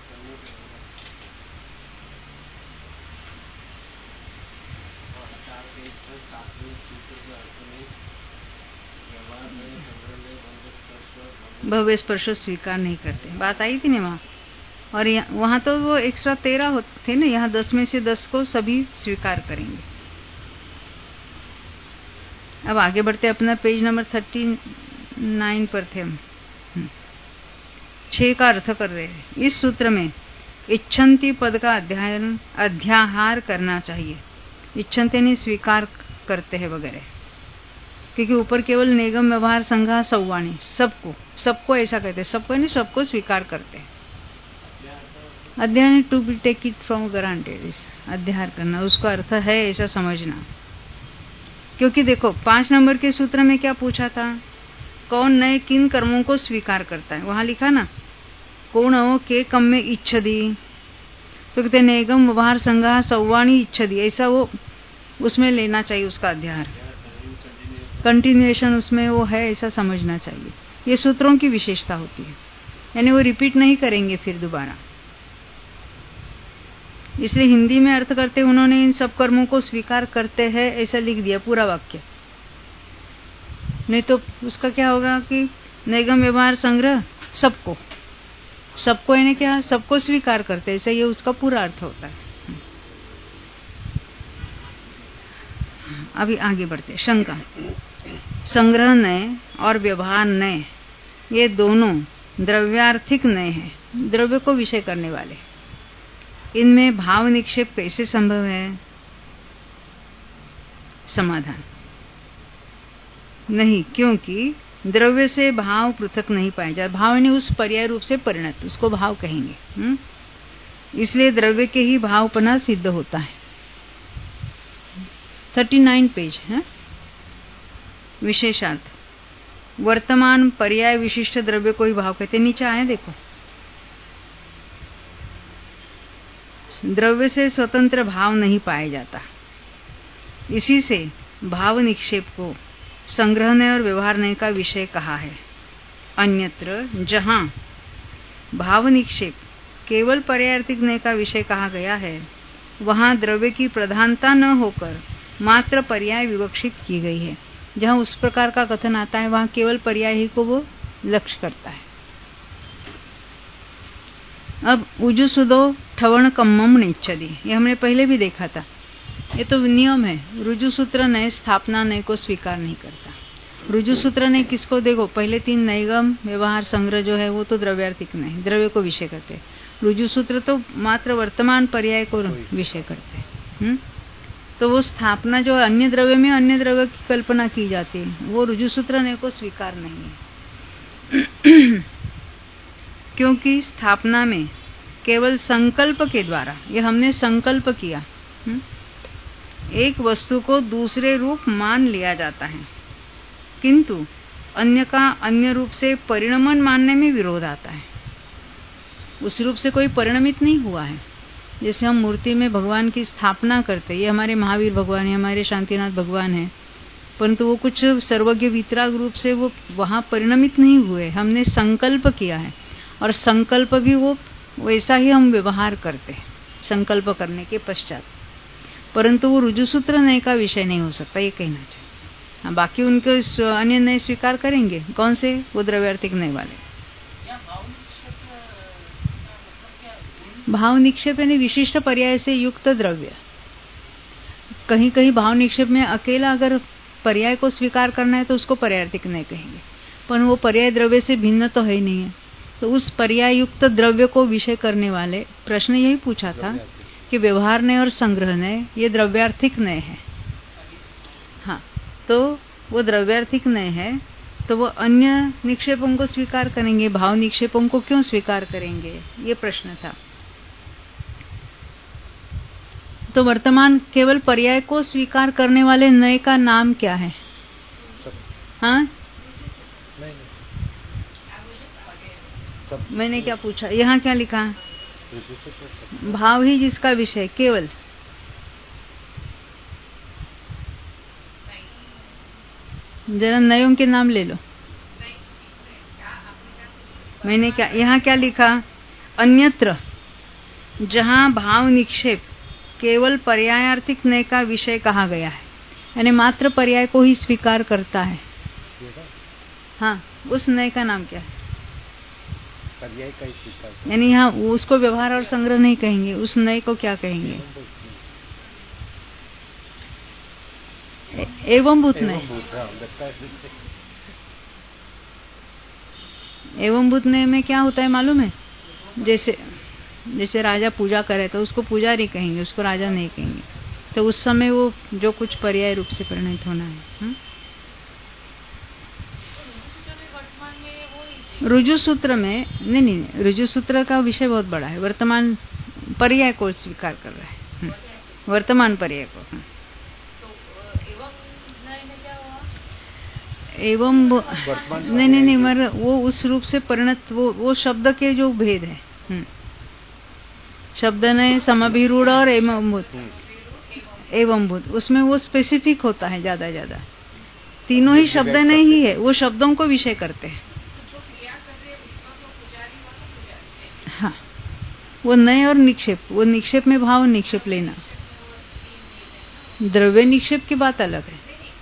भव्य स्पर्श स्वीकार नहीं करते, बात आई थी ना वहां। और वहां तो वो एक सौ तेरह थे ना, यहाँ दस में से दस को सभी स्वीकार करेंगे। अब आगे बढ़ते अपना पेज नंबर थर्टी नाइन पर थे हम, छह का अर्थ कर रहे हैं। इस सूत्र में इच्छन्ति पद का अध्ययन अध्याहार करना चाहिए। इच्छन्ति ने स्वीकार करते हैं वगैरह, क्योंकि ऊपर केवल निगम व्यवहार संघा सौवाणी सबको सबको ऐसा कहते हैं, सबको नहीं सबको स्वीकार करते हैं। अध्ययन to be take it from granted, अध्याहार करना उसका अर्थ है ऐसा समझना। क्योंकि देखो पांच नंबर के सूत्र में क्या पूछा था, कौन नए किन कर्मों को स्वीकार करता है, वहां लिखा ना कौन हो के कम में इच्छदी, तो कहते नेगम व्यवहार संघा सौवाणी इच्छदी, ऐसा वो उसमें लेना चाहिए उसका अध्याहार, कंटिन्यूएशन उसमें वो है ऐसा समझना चाहिए। ये सूत्रों की विशेषता होती है, यानी वो रिपीट नहीं करेंगे फिर दोबारा। इसलिए हिंदी में अर्थ करते उन्होंने इन सब कर्मों को स्वीकार करते हैं ऐसा लिख दिया पूरा वाक्य, नहीं तो उसका क्या होगा कि निगम व्यवहार संग्रह सबको सबको यानी क्या सबको स्वीकार करते, ऐसा ये उसका पूरा अर्थ होता है। अभी आगे बढ़ते। शंका, संग्रह नय और व्यवहार नय ये दोनों द्रव्यार्थिक नय है, द्रव्य को विषय करने वाले। इनमें भाव निक्षेप कैसे संभव है? समाधान नहीं, क्योंकि द्रव्य से भाव पृथक नहीं पाया जाता। भाव ने उस पर्याय रूप से परिणत, उसको भाव कहेंगे। हुँ? इसलिए द्रव्य के ही भावपना सिद्ध होता है। उनतालीस पेज है। विशेषार्थ, वर्तमान पर्याय विशिष्ट द्रव्य को ही भाव कहते। नीचे आए देखो, द्रव्य से स्वतंत्र भाव नहीं पाया जाता, इसी से भाव निक्षेप को संग्रहने और व्यवहारने का विषय कहा है। अन्यत्र जहां भाव निक्षेप केवल पर्यायार्थिक नय का विषय कहा गया है, वहां द्रव्य की प्रधानता न होकर मात्र पर्याय विवक्षित की गई है। जहां उस प्रकार का कथन आता है वहां केवल पर्याय ही को वो लक्ष्य करता है। अब उजुसुदो ठवण कम्मम नेच्छति, ये हमने पहले भी देखा था। ये तो नियम है, रुजु सूत्र नए स्थापना नए को स्वीकार नहीं करता। रुजु सूत्र ने किसको, देखो पहले तीन नैगम व्यवहार संग्रह जो है वो तो द्रव्यार्थिक नहीं, द्रव्य को विषय करते हैं। रुजु सूत्र तो मात्र वर्तमान पर्याय को विषय करते हैं। तो वो स्थापना जो अन्य द्रव्य में अन्य द्रव्य की कल्पना की जाती है, वो रुजु सूत्र नए को स्वीकार नहीं है। क्योंकि स्थापना में केवल संकल्प के द्वारा, ये हमने संकल्प किया, हुँ? एक वस्तु को दूसरे रूप मान लिया जाता है, किंतु अन्य का अन्य रूप से परिणमन मानने में विरोध आता है। उस रूप से कोई परिणमित नहीं हुआ है। जैसे हम मूर्ति में भगवान की स्थापना करते, ये हमारे महावीर भगवान है, हमारे शांतिनाथ भगवान है, परंतु वो कुछ सर्वज्ञ वितराग रूप से वो वहां परिणमित नहीं हुए। हमने संकल्प किया है, और संकल्प भी वो वैसा ही हम व्यवहार करते हैं संकल्प करने के पश्चात, परंतु वो रुजुसूत्र नय का विषय नहीं हो सकता, ये कहना चाहिए। हाँ, बाकी उनके अन्य नय स्वीकार करेंगे। कौन से? वो द्रव्यार्थिक नय वाले। भाव निक्षेप यानी विशिष्ट पर्याय से युक्त द्रव्य। कहीं कहीं भाव निक्षेप में अकेला अगर पर्याय को स्वीकार करना है तो उसको पर्यायार्थिक नय कहेंगे, पर वो पर्याय द्रव्य से भिन्न तो है ही नहीं है। तो उस पर्याय युक्त द्रव्य को विषय करने वाले प्रश्न यही पूछा था कि व्यवहार नय और संग्रह नय ये द्रव्यार्थिक नय है। हाँ, तो वो द्रव्यार्थिक नय है, तो वो अन्य निक्षेपों को स्वीकार करेंगे, भाव निक्षेपों को क्यों स्वीकार करेंगे, ये प्रश्न था। तो वर्तमान केवल पर्याय को स्वीकार करने वाले नय का नाम क्या है? हाँ, मैंने क्या पूछा, यहाँ क्या लिखा? भाव ही जिसका विषय केवल। जरा नयों के नाम ले लो। मैंने क्या, यहाँ क्या लिखा? अन्यत्र जहाँ भाव निक्षेप केवल पर्यायार्थिक नय का विषय कहा गया है, यानी मात्र पर्याय को ही स्वीकार करता है। हाँ, उस नय का नाम क्या है? पर्याय का ही स्वीकार, यानी यहाँ उसको व्यवहार और संग्रह नहीं कहेंगे, उस नय को क्या कहेंगे? एवं भूत नय। एवं भूत नय में क्या होता है मालूम है? जैसे जैसे राजा पूजा करे तो उसको पुजारी कहेंगे, उसको राजा नहीं कहेंगे। तो उस समय वो जो कुछ पर्याय रूप से परिणत होना है। हुँ? रुजु सूत्र में नहीं नहीं रुजु सूत्र का विषय बहुत बड़ा है। वर्तमान पर्याय को स्वीकार कर रहा है, वर्तमान पर्याय को। एवं नहीं नहीं नहीं मर वो उस रूप से परिणत, वो वो शब्द के जो भेद है। शब्द नय, समभिरूढ़ और एवं भूत, एवं भूत, उसमें वो स्पेसिफिक होता है ज्यादा ज्यादा। तीनों ही शब्द नहीं ही है, वो शब्दों को विषय करते हैं। हाँ, वो नय और निक्षेप, वो निक्षेप में भाव निक्षेप लेना, द्रव्य निक्षेप की बात अलग है।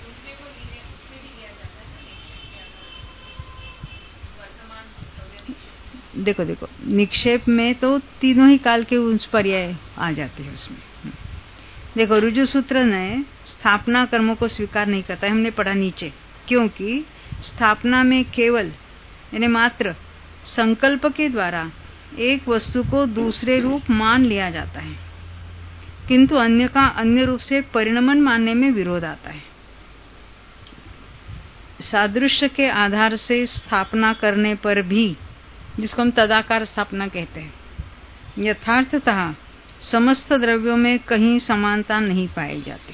देखो देखो निक्षेप में तो तीनों ही काल के उस पर्याय आ जाते हैं उसमें। देखो रुजु सूत्र ने स्थापना कर्मों को स्वीकार नहीं करता है, हमने पढ़ा नीचे, क्योंकि स्थापना में केवल यानी मात्र संकल्प के द्वारा एक वस्तु को दूसरे रूप मान लिया जाता है, किंतु अन्य का अन्य रूप से परिणमन मानने में विरोध आता है। सादृश्य के आधार से स्थापना करने पर भी, जिसको हम तदाकार स्थापना कहते हैं, यथार्थतः समस्त द्रव्यों में कहीं समानता नहीं पाई जाती।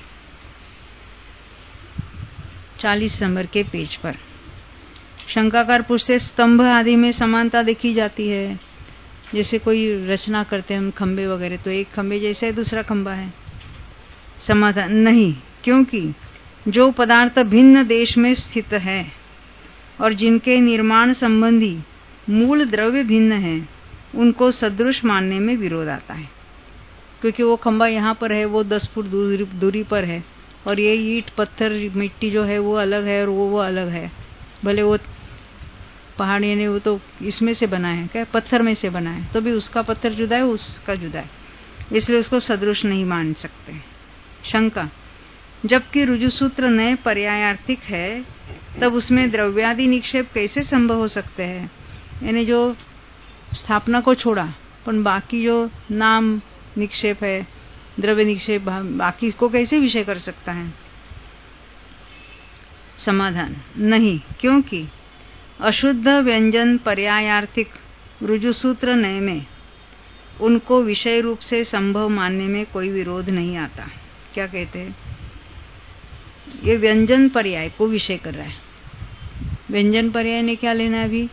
चालीस नंबर के पेज पर शंकाकार पूछते, स्तंभ आदि में समानता देखी जाती है, जैसे कोई रचना करते हैं हम खंबे वगैरह, तो एक खंबे जैसा है दूसरा खंबा है। समाधान नहीं, क्योंकि जो पदार्थ भिन्न देश में स्थित है और जिनके निर्माण संबंधी मूल द्रव्य भिन्न है, उनको सदृश मानने में विरोध आता है। क्योंकि वो खंबा यहाँ पर है, वो दस फुट दूरी, दूरी पर है, और ये ईंट पत्थर मिट्टी जो है वो अलग है और वो वो अलग है। भले वो पहाड़ी ने वो तो इसमें से बना है, क्या पत्थर में से बना है, तो भी उसका पत्थर जुदा है, उसका जुदा है, इसलिए उसको सदृश नहीं मान सकते। शंका, जबकि रुजुसूत्र नए पर्यायार्थिक है, तब उसमें द्रव्यादि निक्षेप कैसे संभव हो सकते हैं? यानी जो स्थापना को छोड़ा, पर बाकी जो नाम निक्षेप है, द्रव्य निक्षेप, बाकी को कैसे विषय कर सकता है? समाधान नहीं, क्योंकि अशुद्ध व्यंजन पर्यायार्थिक रुजुसूत्र नय में उनको विषय रूप से संभव मानने में कोई विरोध नहीं आता। क्या कहते हैं? ये व्यंजन पर्याय को विषय कर रहा है। व्यंजन पर्याय ने क्या लेना है अभी?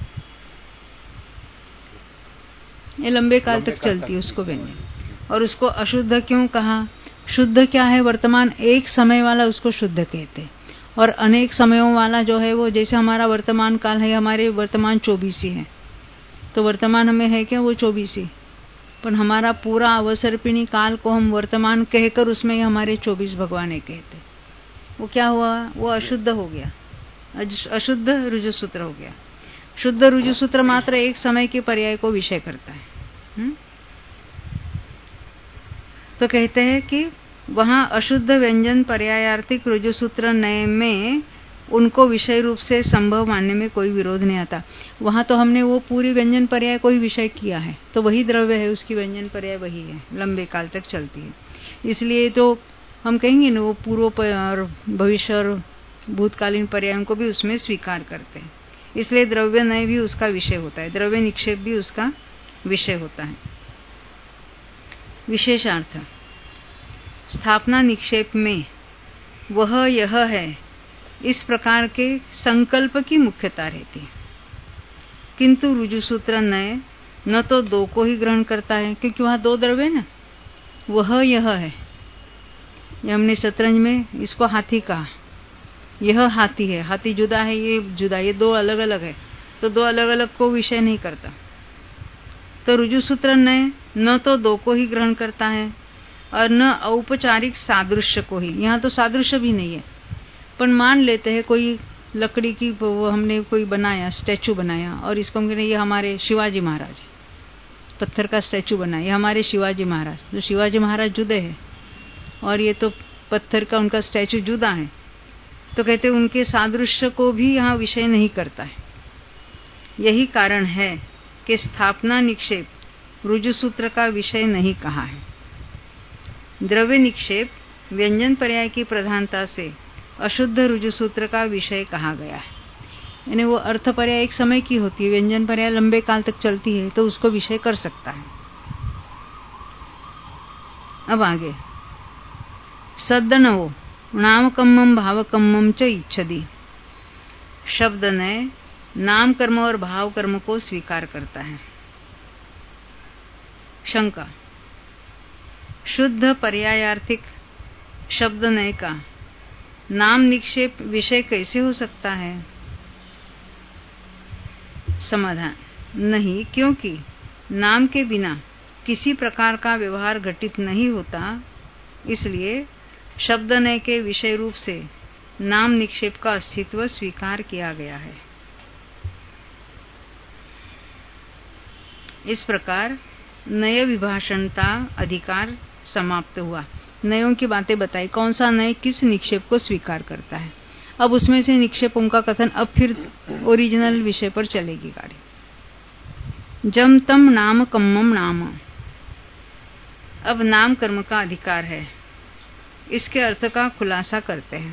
ये लंबे काल तक चलती है उसको व्यंजन। और उसको अशुद्ध क्यों कहा? शुद्ध क्या है? वर्तमान एक समय वाला उसको शुद्ध कहते हैं, और अनेक समयों वाला जो है वो, जैसे हमारा वर्तमान काल है, हमारे वर्तमान चौबीसी है, तो वर्तमान हमें है क्या? वो चौबीसी, पर हमारा पूरा अवसर्पिणी काल को हम वर्तमान कहकर उसमें हमारे चौबीस भगवान है कहते। वो क्या हुआ? वो अशुद्ध हो गया, अशुद्ध रुजुसूत्र हो गया। शुद्ध रुजुसूत्र मात्र एक समय के पर्याय को विषय करता है। हुँ? तो कहते हैं कि वहां अशुद्ध व्यंजन पर्यायार्थिक रुजुसूत्र नय में उनको विषय रूप से संभव मानने में कोई विरोध नहीं आता। वहां तो हमने वो पूरी व्यंजन पर्याय को ही विषय किया है, तो वही द्रव्य है, उसकी व्यंजन पर्याय वही है, लंबे काल तक चलती है। इसलिए तो हम कहेंगे ना, वो पूर्व और भविष्य और भूतकालीन पर्यायों को भी उसमें स्वीकार करते हैं। इसलिए द्रव्य नय भी उसका विषय होता है, द्रव्य निक्षेप भी उसका विषय होता है। विशेषार्थ, स्थापना निक्षेप में वह यह है, इस प्रकार के संकल्प की मुख्यता रहती है, किंतु रुजुसूत्र नय न तो दो को ही ग्रहण करता है, क्योंकि वहां दो द्रव्य है ना, वह यह है। ये हमने शतरंज में इसको हाथी कहा, यह हाथी है, हाथी जुदा है, ये जुदा, ये दो अलग अलग है, तो दो अलग अलग को विषय नहीं करता। तो रुजुसूत्र नय न तो दो को ही ग्रहण करता है और न औपचारिक सादृश्य को ही। यहाँ तो सादृश्य भी नहीं है, पर मान लेते हैं कोई लकड़ी की, वो हमने कोई बनाया, स्टैचू बनाया, और इसको हम कहते हैं ये हमारे शिवाजी महाराज, पत्थर का स्टैचू बनाया, ये हमारे शिवाजी महाराज। तो शिवाजी महाराज जुदे हैं और ये तो पत्थर का उनका स्टैचू जुदा है, तो कहते हैं उनके सादृश्य को भी यहाँ विषय नहीं करता है। यही कारण है कि स्थापना निक्षेप ऋजु सूत्र का विषय नहीं कहा है। द्रव्य निक्षेप व्यंजन पर्याय की प्रधानता से अशुद्ध ऋजु सूत्र का विषय कहा गया है। यानी वो अर्थ पर्याय एक समय की होती है, व्यंजन पर्याय लंबे काल तक चलती है, तो उसको विषय कर सकता है। अब आगे सद्दनवो नाम कम्मम भाव कम्मम च इच्छति। शब्द नय नाम कर्म और भाव कर्म को स्वीकार करता है। शंका, शुद्ध पर्यायार्थिक शब्द नय का नाम निक्षेप विषय कैसे हो सकता है? समाधान, नहीं, क्योंकि नाम के बिना किसी प्रकार का व्यवहार घटित नहीं होता, इसलिए शब्द नय के विषय रूप से नाम निक्षेप का अस्तित्व स्वीकार किया गया है। इस प्रकार नय विभाषणता अधिकार समाप्त हुआ। नयों की बातें बताई, कौन सा नय किस निक्षेप को स्वीकार करता है। अब उसमें से निक्षेपों का कथन, अब फिर ओरिजिनल विषय पर चलेगी गाड़ी। जम तम नाम कम्मम नाम, अब नाम कर्म का अधिकार है, इसके अर्थ का खुलासा करते हैं।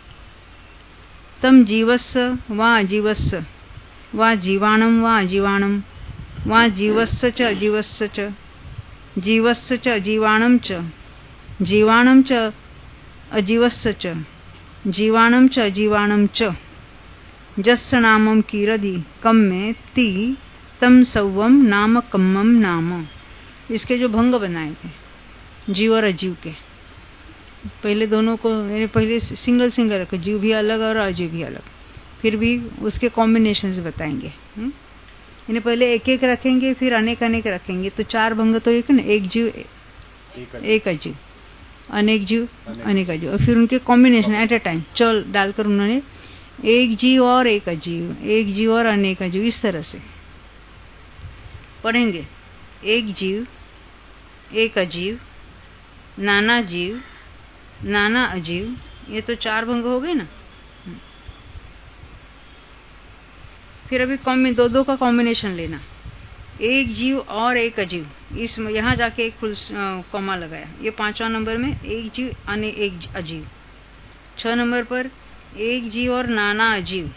तम जीवस्य वा अजीवस्य वा जीवाणम वा अजीवाणम वा जीवस्य च अजीवस्य च जीवस्य च अजीवाणम च जीवाणम च अजीवस्य च जीवाणम च अजीवाणम च जस्य नामम कीरदि कम्मे ति तम सौवम नाम कम्मम नाम। इसके जो भंग बनाए थे जीव और अजीव के, पहले दोनों को पहले सिंगल सिंगल रखे, जीव भी अलग और अजीव भी अलग, फिर भी उसके कॉम्बिनेशंस बताएंगे। इन्हें पहले एक एक रखेंगे, फिर अनेक अनेक रखेंगे, तो चार भंग तो एक ना, एक जीव एक अजीव, अनेक जीव अनेक अजीव, और फिर उनके कॉम्बिनेशन एट ए टाइम चल डालकर उन्होंने एक जीव और एक अजीव, एक जीव और अनेक अजीव, इस तरह से पढ़ेंगे। एक जीव, एक अजीव, नाना जीव, नाना अजीव, ये तो चार भंग हो गए ना। फिर अभी कॉम्बि दो दो का कॉम्बिनेशन लेना, एक जीव और एक अजीव, इस यहाँ जाके एक फुल कॉमा लगाया, ये पांचवा नंबर में एक जीव अने एक अजीव। छह नंबर पर एक जीव और नाना अजीव,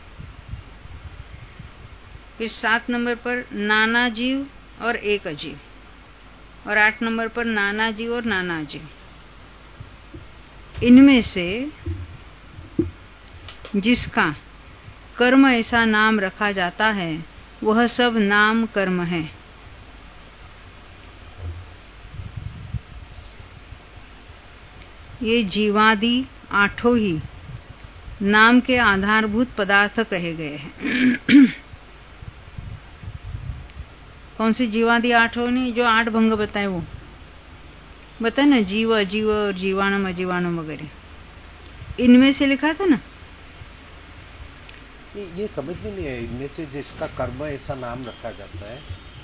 फिर सात नंबर पर नाना जीव और एक अजीव, और आठ नंबर पर नाना जीव और नाना अजीव। इनमें से जिसका कर्म ऐसा नाम रखा जाता है वह सब नाम कर्म है। ये जीवादि आठों ही नाम के आधारभूत पदार्थ कहे गए हैं। कौन सी जीवादि आठों ने जो आठ भंग बताए वो बताए ना, जीव अजीव और जीवाणम अजीवाणम वगैरह, इनमें से लिखा था ना। ये, ये समझ में नहीं है, इनमें से जिसका कर्म ऐसा नाम रखा जाता है,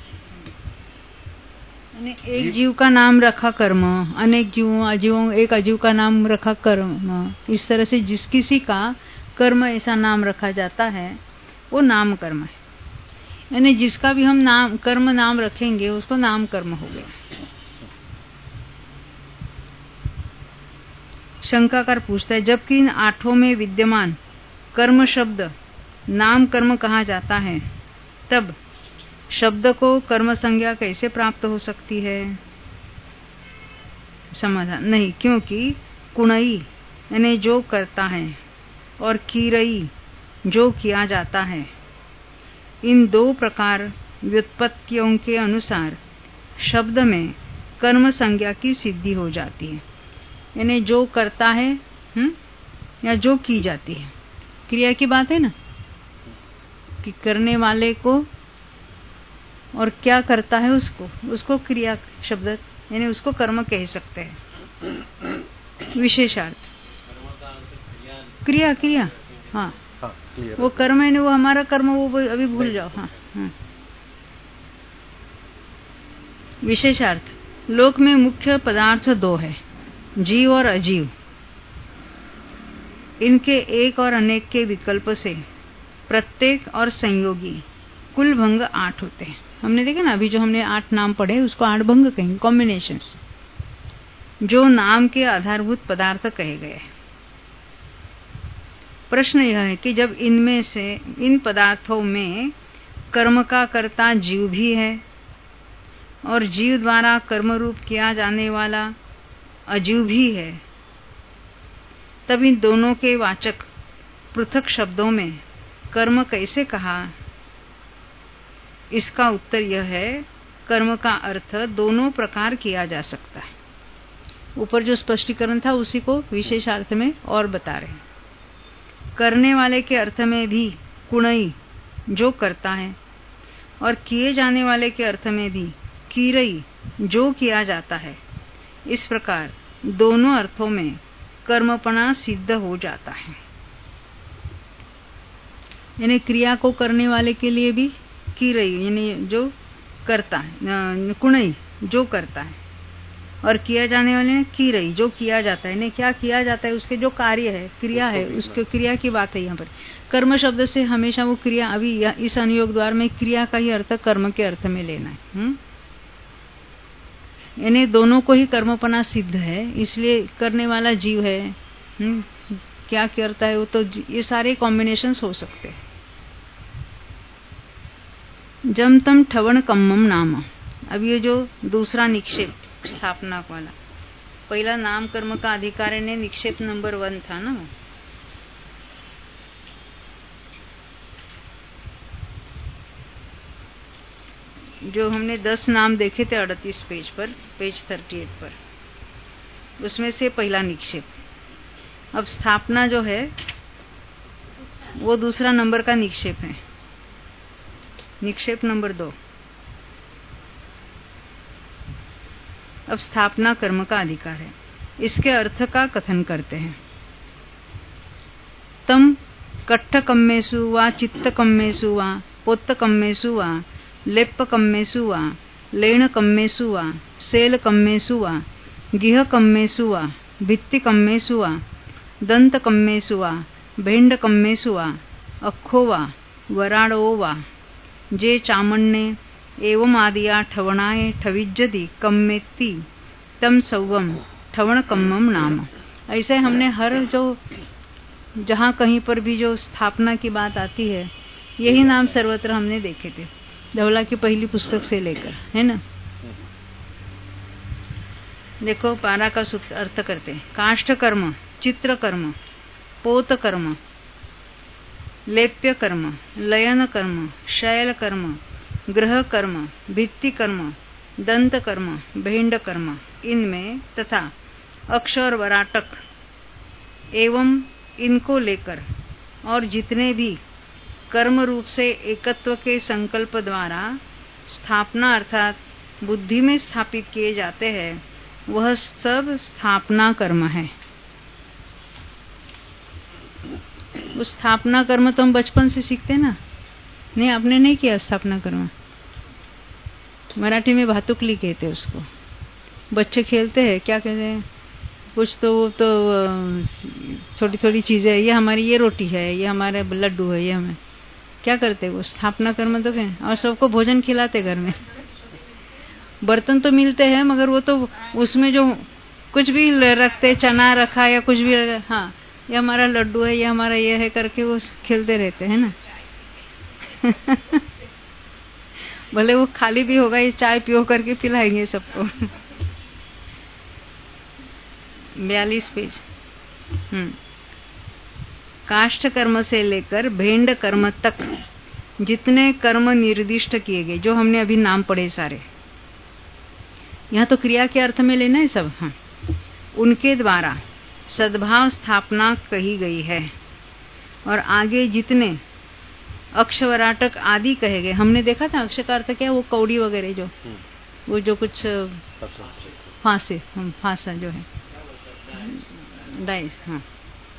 एक जीव का नाम रखा कर्म, अनेक जीवों अजीवों एक अजीव का नाम रखा कर्म, इस तरह से जिस किसी का कर्म ऐसा नाम रखा जाता है वो नाम कर्म है। यानी जिसका भी हम नाम कर्म नाम रखेंगे उसको नाम कर्म हो गया। शंकाकार पूछता है, जबकि इन आठों में विद्यमान कर्म शब्द नाम कर्म कहा जाता है, तब शब्द को कर्म संज्ञा कैसे प्राप्त हो सकती है? समाधान, नहीं, क्योंकि कुणई यानी जो करता है और कीरई जो किया जाता है, इन दो प्रकार व्युत्पत्तियों के अनुसार शब्द में कर्म संज्ञा की सिद्धि हो जाती है। यानी जो करता है हुँ? या जो की जाती है, क्रिया की बात है ना, कि करने वाले को और क्या करता है उसको उसको क्रिया शब्द यानी उसको कर्म कह सकते हैं। विशेषार्थ क्रिया क्रिया हाँ, हाँ वो कर्म है, वो हमारा कर्म, वो अभी भूल जाओ। हाँ, हाँ। विशेषार्थ, लोक में मुख्य पदार्थ दो है, जीव और अजीव। इनके एक और अनेक के विकल्प से प्रत्येक और संयोगी कुल भंग आठ होते हैं। हमने देखा ना, अभी जो हमने आठ नाम पढ़े उसको आठ भंग कहेंगे, कॉम्बिनेशंस, जो नाम के आधारभूत पदार्थ कहे गए। प्रश्न यह है कि जब इनमें से इन पदार्थों में कर्म का कर्ता जीव भी है और जीव द्वारा कर्म रूप किया जाने वाला अजीव भी है, तब इन दोनों के वाचक पृथक शब्दों में कर्म कैसे कहा? इसका उत्तर यह है, कर्म का अर्थ दोनों प्रकार किया जा सकता है। ऊपर जो स्पष्टीकरण था उसी को विशेषार्थ में और बता रहे हैं। करने वाले के अर्थ में भी कुणई जो करता है, और किए जाने वाले के अर्थ में भी कीरई जो किया जाता है। इस प्रकार दोनों अर्थों में कर्मपना सिद्ध हो जाता है। यानी क्रिया को करने वाले के लिए भी कीरई यानी जो करता है, कुणई जो करता है, और किया जाने वाले ने कीरई जो किया जाता है। ने क्या किया जाता है, उसके जो कार्य है, क्रिया है, उसके क्रिया की बात है। यहाँ पर कर्म शब्द से हमेशा वो क्रिया, अभी इस अनुयोग द्वार में क्रिया का ही अर्थ कर्म के अर्थ में लेना है। हुँ? यानी दोनों को ही कर्मपना सिद्ध है, इसलिए करने वाला जीव है। हुँ? क्या करता है वो, तो ये सारे कॉम्बिनेशंस हो सकते हैं। जम तम ठवण कम्मम नाम। अब ये जो दूसरा निक्षेप स्थापना वाला, पहला नाम कर्म का अधिकारी ने निक्षेप नंबर वन था ना, जो हमने दस नाम देखे थे अड़तीस पेज पर, पेज थर्टी एट पर, उसमें से पहला निक्षेप। अब स्थापना जो है वो दूसरा नंबर का निक्षेप है, निक्षेप नंबर दो। अब स्थापना कर्म का अधिकार है, इसके अर्थ का कथन करते हैं। तम कट्ठ कम्मेसु वा चित्त कम्मेसु वा पोत्त कम्मेसु वा लेप्प कम्मेसु वा लेण कम्मेसु वा सेल कम्मेसु वा गिह कम्मेसु वा भित्ति कम्मेसु वा दंत कम्मेसु वा भेंड कम्मेसु वा अक्खो वा वराड़ो वा जे चामण्णे एवं आदिया ठवणाए ठविज्जति कम्मेति तम सौवम ठवण कम्मम नाम। ऐसे हमने हर जो जहाँ कहीं पर भी जो स्थापना की बात आती है, यही नाम सर्वत्र हमने देखे थे, धवला की पहली पुस्तक से लेकर, है ना। देखो पारा का अर्थ करते हैं। काष्ठ कर्म, चित्र कर्म, पोत कर्म, लेप्य कर्म, लयन कर्म, शैल कर्म, ग्रह कर्म, भित्ति कर्म, दंत कर्म, भेंड कर्म, इनमें तथा अक्ष और वराटक एवं इनको लेकर और जितने भी कर्म रूप से एकत्व के संकल्प द्वारा स्थापना अर्थात बुद्धि में स्थापित किए जाते हैं, वह सब स्थापना कर्म है। वो स्थापना कर्म तो हम बचपन से सीखते हैं ना। नहीं, आपने नहीं किया स्थापना कर्म? मराठी में भातुकली कहते हैं उसको। बच्चे खेलते हैं, क्या कहते हैं, कुछ तो वो तो छोटी छोटी चीजें, ये हमारी ये रोटी है, ये हमारे लड्डू है, ये हमें क्या करते वो स्थापना कर्म तो कहें। और सबको भोजन खिलाते घर में। बर्तन तो मिलते हैं मगर वो तो उसमें जो कुछ भी रखते, चना रखा या कुछ भी, हाँ ये हमारा लड्डू है, ये हमारा ये है करके वो खेलते रहते हैं ना। भले वो खाली भी होगा, ये चाय पियो करके पिलाएंगे सबको। बयालीस पेज। हम्म काष्ठ कर्म से लेकर भेंड कर्म तक जितने कर्म निर्दिष्ट किए गए, जो हमने अभी नाम पढ़े सारे, यहाँ तो क्रिया के अर्थ में लेना है सब। हाँ, उनके द्वारा सद्भाव स्थापना कही गई है। और आगे जितने अक्षवराटक आदि कहे गए, हमने देखा था अक्ष का अर्थ क्या, वो कौड़ी वगैरह जो वो जो कुछ फांसे फांसा जो है डाइस, हाँ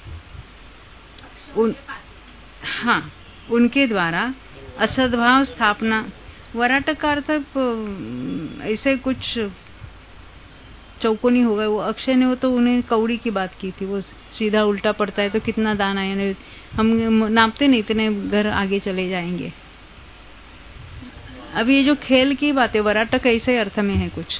उन हाँ उनके द्वारा असद्भाव स्थापना। वराटक का अर्थ ऐसे कुछ चौकोनी होगा, वो अक्षय ने वो तो उन्हें कौड़ी की बात की थी, वो सीधा उल्टा पड़ता है तो कितना दाना, यानी हम नापते नहीं, इतने घर आगे चले जाएंगे। अब ये जो खेल की बात है, वराटक ऐसे अर्थ में है कुछ।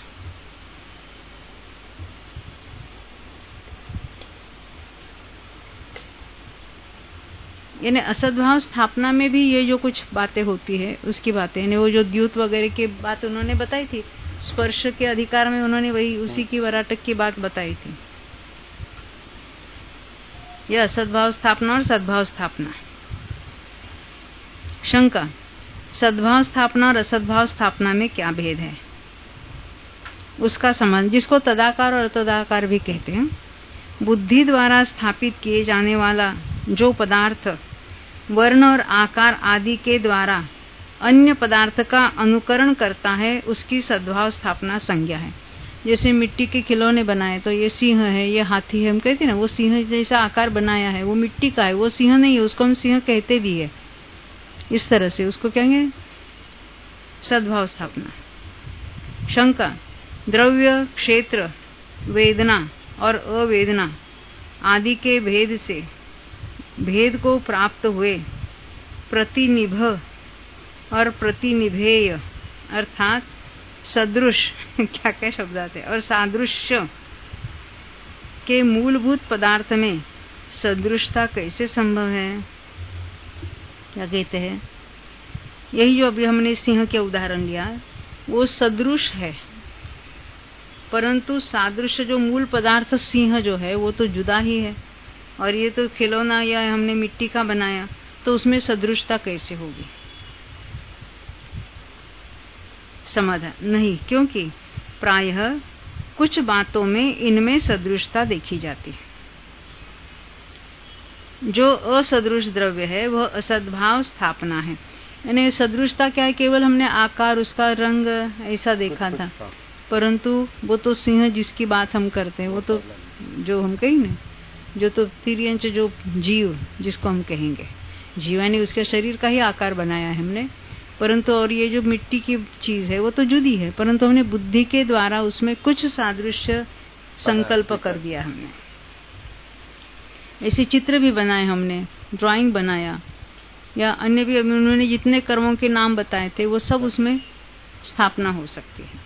यानी असद्भाव स्थापना में भी ये जो कुछ बातें होती है उसकी बातें, यानी वो जो द्यूत वगैरह की बात उन्होंने बताई थी, स्पर्श के अधिकार में उन्होंने वही उसी की वराटक की बात बताई थी। यह असद्भाव स्थापना और सद्भाव स्थापना। शंका, सद्भाव स्थापना और असद्भाव स्थापना में क्या भेद है? उसका संबंध, जिसको तदाकार और अतदाकार भी कहते हैं। बुद्धि द्वारा स्थापित किए जाने वाला जो पदार्थ वर्ण और आकार आदि के द्वारा अन्य पदार्थ का अनुकरण करता है, उसकी सद्भाव स्थापना संज्ञा है। जैसे मिट्टी के खिलौने बनाए तो ये सिंह है, ये हाथी है, हम कहते हैं ना, वो सिंह जैसा आकार बनाया है, वो मिट्टी का है, वो सिंह नहीं है, उसको हम सिंह कहते भी है। इस तरह से उसको कहेंगे सद्भाव स्थापना। शंका, द्रव्य, क्षेत्र, वेदना और अवेदना आदि के भेद से भेद को प्राप्त हुए प्रतिनिभ और प्रतिनिभेय अर्थात सदृश क्या क्या शब्द आते हैं, और सादृश्य के मूलभूत पदार्थ में सदृशता कैसे संभव है? क्या कहते हैं? यही जो अभी हमने सिंह के उदाहरण लिया, वो सदृश है, परंतु सादृश्य जो मूल पदार्थ सिंह जो है वो तो जुदा ही है, और ये तो खिलौना या हमने मिट्टी का बनाया, तो उसमें सदृशता कैसे होगी? समाधान, नहीं, क्योंकि प्रायः कुछ बातों में इनमें सदृशता देखी जाती है। जो असदृश द्रव्य है वह असद्भाव स्थापना है। यानी सदृशता क्या है? केवल हमने आकार, उसका रंग ऐसा देखा था, परंतु वो तो सिंह जिसकी बात हम करते हैं, वो तो जो हम कहेंगे, जो तो तिर्यंच जो जीव जिसको हम कहेंगे, जीव यानी उसके शरीर का ही आकार बनाया है हमने, परंतु और ये जो मिट्टी की चीज है वो तो जुदी है, परंतु हमने बुद्धि के द्वारा उसमें कुछ सादृश्य संकल्प कर दिया हमने। ऐसे चित्र भी बनाए हमने, ड्राइंग बनाया, या अन्य भी उन्होंने जितने कर्मों के नाम बताए थे वो सब उसमें स्थापना हो सकती है।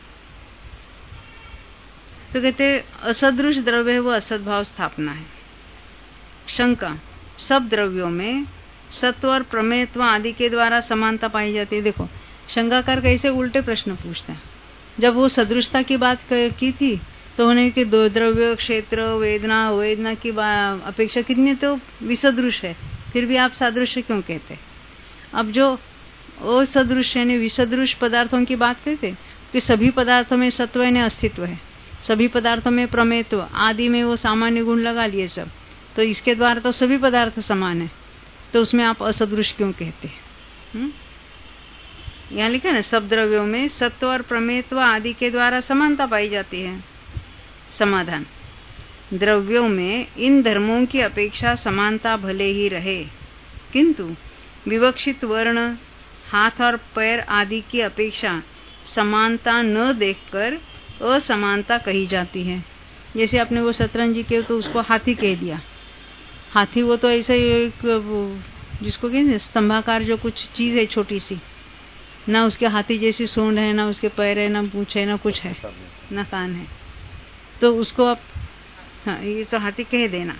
तो कहते असदृश द्रव्य है वो असद्भाव स्थापना है। शंका, सब द्रव्यों में सत्व और प्रमेयत्व आदि के द्वारा समानता पाई जाती है। देखो, शंकाकार कैसे उल्टे प्रश्न पूछते हैं। जब वो सदृशता की बात की थी तो उन्हें कि दो द्रव्य, क्षेत्र, वेदना, वेदना की अपेक्षा कितनी तो विसदृश है, फिर भी आप सादृश्य क्यों कहते? अब जो असदृश यानी विसदृश पदार्थों की बात करते कि सभी पदार्थों में सत्व यानी अस्तित्व है, सभी पदार्थों में प्रमेयत्व आदि में वो सामान्य गुण लगा लिए सब, तो इसके द्वारा तो सभी पदार्थ समान है, तो उसमें आप असदृश क्यों कहते हैं? यहाँ लिखा ना, सब द्रव्यों में सत्व और प्रमेयत्व आदि के द्वारा समानता पाई जाती है। समाधान, द्रव्यों में इन धर्मों की अपेक्षा समानता भले ही रहे, किंतु विवक्षित वर्ण, हाथ और पैर आदि की अपेक्षा समानता न देखकर असमानता कही जाती है। जैसे आपने वो शतरंजी के तो उसको हाथी कह दिया, हाथी वो तो ऐसा ही एक जिसको कहते स्तंभाकार जो कुछ चीज है छोटी सी, ना उसके हाथी जैसी सूंड है, ना उसके पैर है, ना पूंछ है, ना कुछ है, ना कान है, तो उसको आप हाँ, ये तो हाथी कह देना।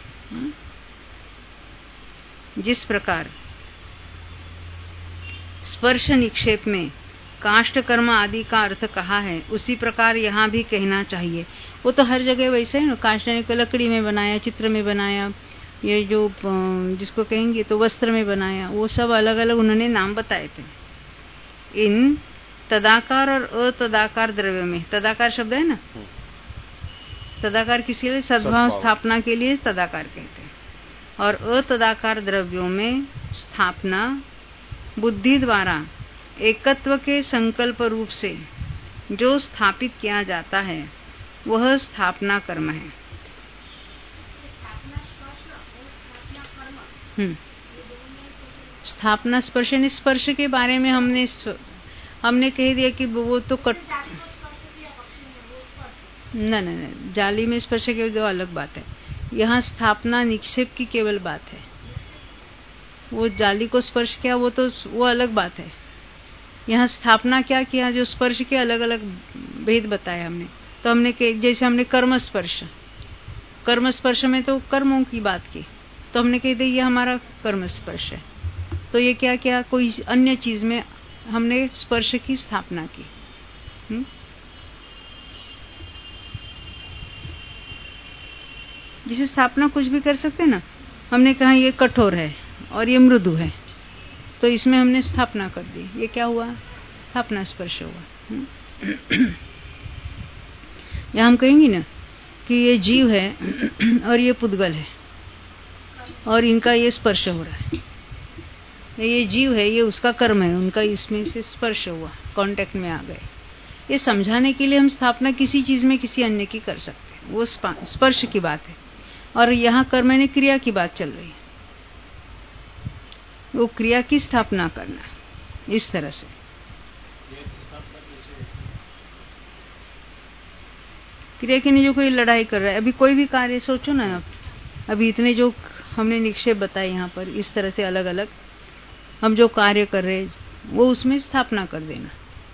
जिस प्रकार स्पर्श निक्षेप में काष्ठ कर्म आदि का अर्थ कहा है, उसी प्रकार यहाँ भी कहना चाहिए। वो तो हर जगह वैसे है ना, काष्ठ ने लकड़ी में बनाया, चित्र में बनाया, ये जो जिसको कहेंगे तो वस्त्र में बनाया, वो सब अलग अलग उन्होंने नाम बताए थे। इन तदाकार और अतदाकार द्रव्य में, तदाकार शब्द है ना, तदाकार किसी लिए सद्भाव स्थापना के लिए तदाकार कहते हैं, और अतदाकार द्रव्यों में स्थापना बुद्धि द्वारा एकत्व के संकल्प रूप से जो स्थापित किया जाता है वह स्थापना कर्म है। हम्म स्थापना स्पर्श स्पर्श के बारे में हमने हमने कह दिया कि वो तो कट न न न जाली में स्पर्श के दो अलग बात है। यहाँ स्थापना निक्षेप की केवल बात है। वो जाली को स्पर्श किया वो तो वो अलग बात है। यहाँ स्थापना क्या किया, जो स्पर्श के अलग अलग भेद बताया हमने। तो हमने के जैसे हमने कर्म स्पर्श, कर्म स्पर्श में तो कर्मों की बात की, तो हमने कह दिया ये हमारा कर्म स्पर्श है। तो ये क्या क्या कोई अन्य चीज में हमने स्पर्श की स्थापना की। हुँ? जिसे स्थापना कुछ भी कर सकते ना, हमने कहा ये कठोर है और ये मृदु है, तो इसमें हमने स्थापना कर दी। ये क्या हुआ, स्थापना स्पर्श हुआ। या हम कहेंगे ना कि ये जीव है और ये पुद्गल है और इनका ये स्पर्श हो रहा है। ये जीव है, ये उसका कर्म है, उनका इसमें से स्पर्श हुआ, कांटेक्ट में आ गए। ये समझाने के लिए हम स्थापना किसी चीज में किसी अन्य की कर सकते हैं, वो स्पर्श की बात है। और यहाँ कर्म यानी क्रिया की बात चल रही है, वो क्रिया की स्थापना करना इस तरह से। क्रिया के लिए जो कोई लड़ाई कर रहा है, अभी कोई भी कार्य सोचो ना आप, अभी इतने जो हमने निक्षेप बताए यहाँ पर, इस तरह से अलग अलग हम जो कार्य कर रहे हैं, वो उसमें स्थापना कर देना।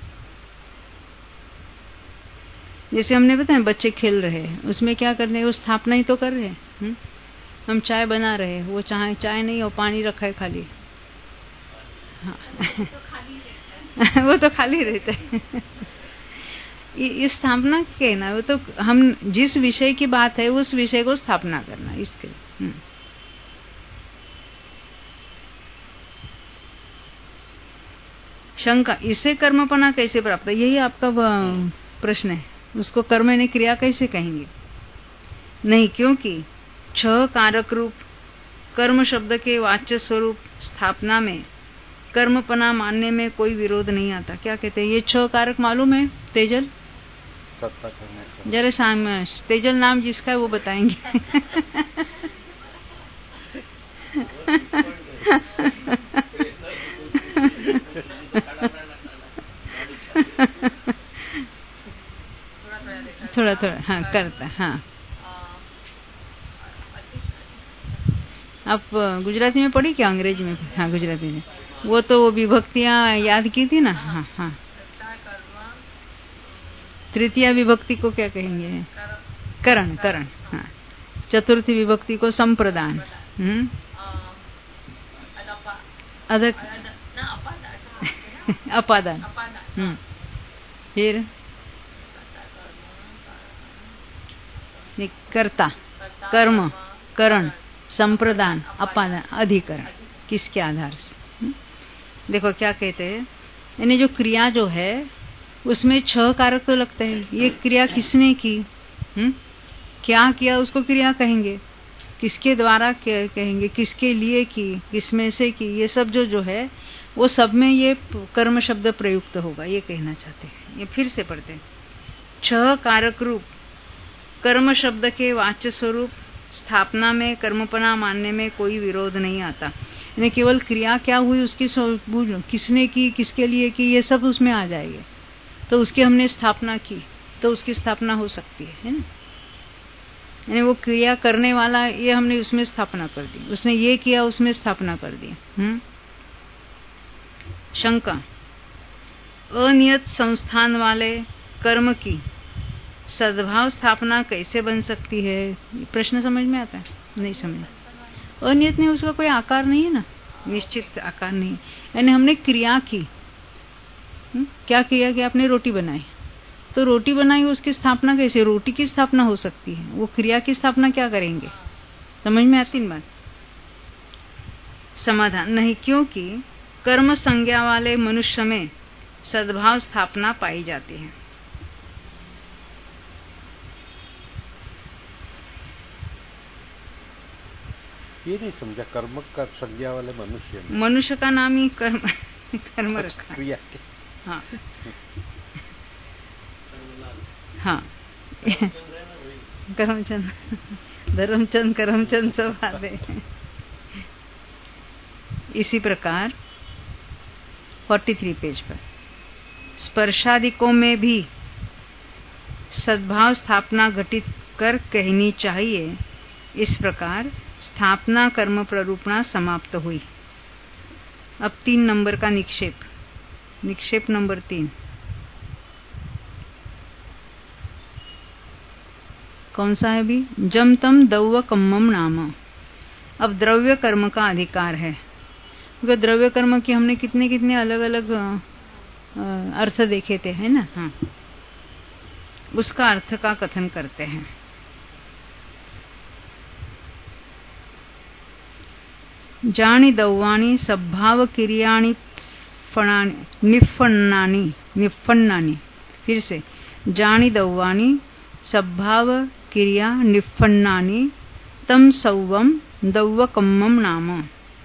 जैसे हमने बताया बच्चे खेल रहे हैं, उसमें क्या कर रहे हैं, वो स्थापना ही तो कर रहे हैं। हम चाय बना रहे हैं, वो चाय चाय नहीं और पानी रखा है खाली। हाँ वो तो खाली रहता है। ये स्थापना कहना, वो तो हम जिस विषय की बात है उस विषय को स्थापना करना, इसके लिए। शंका, इससे कर्मपना कैसे प्राप्त है, यही आपका प्रश्न है। उसको कर्म ने क्रिया कैसे कहेंगे? नहीं, क्योंकि छह कारक रूप कर्म शब्द के वाच्य स्वरूप स्थापना में कर्मपना मानने में कोई विरोध नहीं आता। क्या कहते हैं, ये छह कारक मालूम है? तेजल जरा शाम तेजल नाम जिसका है वो बताएंगे। थोड़ा थोड़ा हाँ करता। हाँ, आप गुजराती में पढ़ी क्या अंग्रेजी में? हाँ गुजराती में। वो तो वो विभक्तियां याद की थी ना। हाँ हाँ, तृतीया विभक्ति को क्या कहेंगे? करण। करण। हाँ, चतुर्थी विभक्ति को संप्रदान। हम्म अदक अपादान। हम्म फिर कर्ता, कर्म, करण, संप्रदान, अपादान, अधिकरण। किसके आधार से? हुँ? देखो क्या कहते हैं, यानी जो क्रिया जो है उसमें छह कारक तो लगते हैं। ये क्रिया किसने की, हुँ? क्या किया उसको क्रिया कहेंगे, किसके द्वारा कहेंगे, किसके लिए की, किसमें से की, ये सब जो जो है वो सब में ये कर्म शब्द प्रयुक्त होगा, ये कहना चाहते हैं। ये फिर से पढ़ते हैं, छह कारक रूप कर्म शब्द के वाच्य स्वरूप स्थापना में कर्मपना मानने में कोई विरोध नहीं आता। यानी केवल क्रिया क्या हुई उसकी किसने की, किसके लिए की, ये सब उसमें आ जाएंगे। तो उसकी हमने स्थापना की तो उसकी स्थापना हो सकती है, है ना? यानी वो क्रिया करने वाला, ये हमने उसमें स्थापना कर दी, उसने ये किया उसमें स्थापना कर दी। हम्म शंका, अनियत संस्थान वाले कर्म की सद्भाव स्थापना कैसे बन सकती है? प्रश्न समझ में आता है? नहीं समझ। अनियत में उसका कोई आकार नहीं है ना, निश्चित आकार नहीं। यानी हमने क्रिया की, हुँ? क्या किया कि आपने रोटी बनाई, तो रोटी बनाई, उसकी स्थापना कैसे? रोटी की स्थापना हो सकती है, वो क्रिया की स्थापना क्या करेंगे? समझ में आती है बात? समाधान, नहीं, क्योंकि कर्म संज्ञा वाले मनुष्य में सद्भाव स्थापना पाई जाती है। ये नहीं समझा, कर्म का संज्ञा वाले मनुष्य में मनुष्य का नाम ही कर्म कर्म रखा। क्रिया। हाँ हाँ करमचंद, धर्मचंद, करमचंद सब आते। इसी प्रकार तैंतालीस पेज पर स्पर्शादिकों में भी सद्भाव स्थापना घटित कर कहनी चाहिए। इस प्रकार स्थापना कर्म प्ररूपणा समाप्त हुई। अब तीन नंबर का निक्षेप, निक्षेप नंबर तीन। कौन सा है भी? जम तम दौव कम्मम नाम। अब द्रव्य कर्म का अधिकार है, क्योंकि द्रव्य कर्म की हमने कितने कितने अलग अलग अर्थ देखे थे, है ना? हाँ, उसका अर्थ का कथन करते हैं। जानी दौवाणी सद्भाव क्रियाणि निफन्नानी निफन्नानी फिर से जानी दौवाणी सद्भाव क्रिया निफन्नानी तम सौवम दौवकम्मम नाम।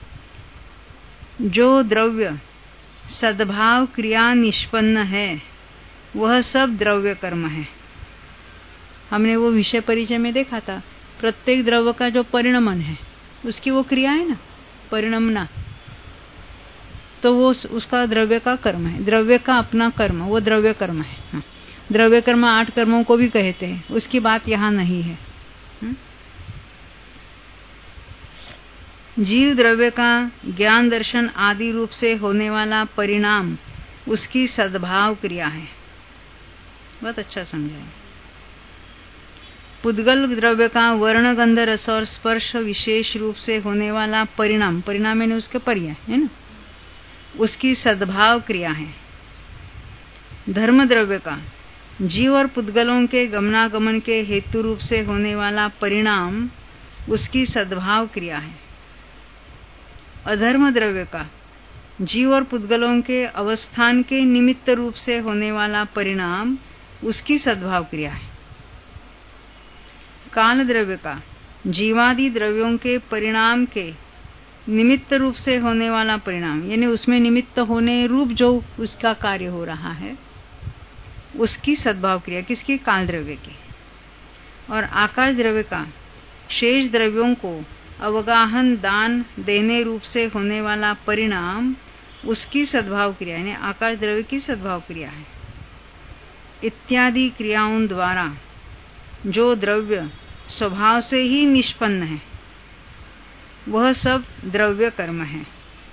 जो द्रव्य सद्भाव क्रिया निष्पन्न है वह सब द्रव्य कर्म है। हमने वो विषय परिचय में देखा था, प्रत्येक द्रव्य का जो परिणमन है उसकी वो क्रिया है ना, परिणमना, तो वो उसका द्रव्य का कर्म है। द्रव्य का अपना कर्म वो द्रव्य कर्म है। हाँ। द्रव्य कर्म आठ कर्मों को भी कहते हैं, उसकी बात यहाँ नहीं है। हाँ? जीव द्रव्य का ज्ञान दर्शन आदि रूप से होने वाला परिणाम उसकी सद्भाव क्रिया है। बहुत अच्छा समझाया। पुद्गल द्रव्य का वर्ण गंध रस और स्पर्श विशेष रूप से होने वाला परिणाम, परिणाम यानी उसके पर्याय है ना, उसकी सद्भाव क्रिया है। धर्म द्रव्य का जीव और पुद्गलों के गमनागमन के हेतु रूप से होने वाला परिणाम उसकी सद्भाव क्रिया है। अधर्म द्रव्य का जीव और पुद्गलों के अवस्थान के निमित्त रूप से होने वाला परिणाम उसकी सद्भाव क्रिया है। काल द्रव्य का जीवादि द्रव्यों के परिणाम के निमित्त रूप से होने वाला परिणाम, यानी उसमें निमित्त होने रूप जो उसका कार्य हो रहा है, उसकी सद्भाव क्रिया किसकी? काल द्रव्य की। और आकाश द्रव्य का शेष द्रव्यों को अवगाहन दान देने रूप से होने वाला परिणाम उसकी सद्भाव क्रिया, यानी आकाश द्रव्य की सद्भाव क्रिया है। इत्यादि क्रियाओं द्वारा जो द्रव्य स्वभाव से ही निष्पन्न है वह सब द्रव्य कर्म है।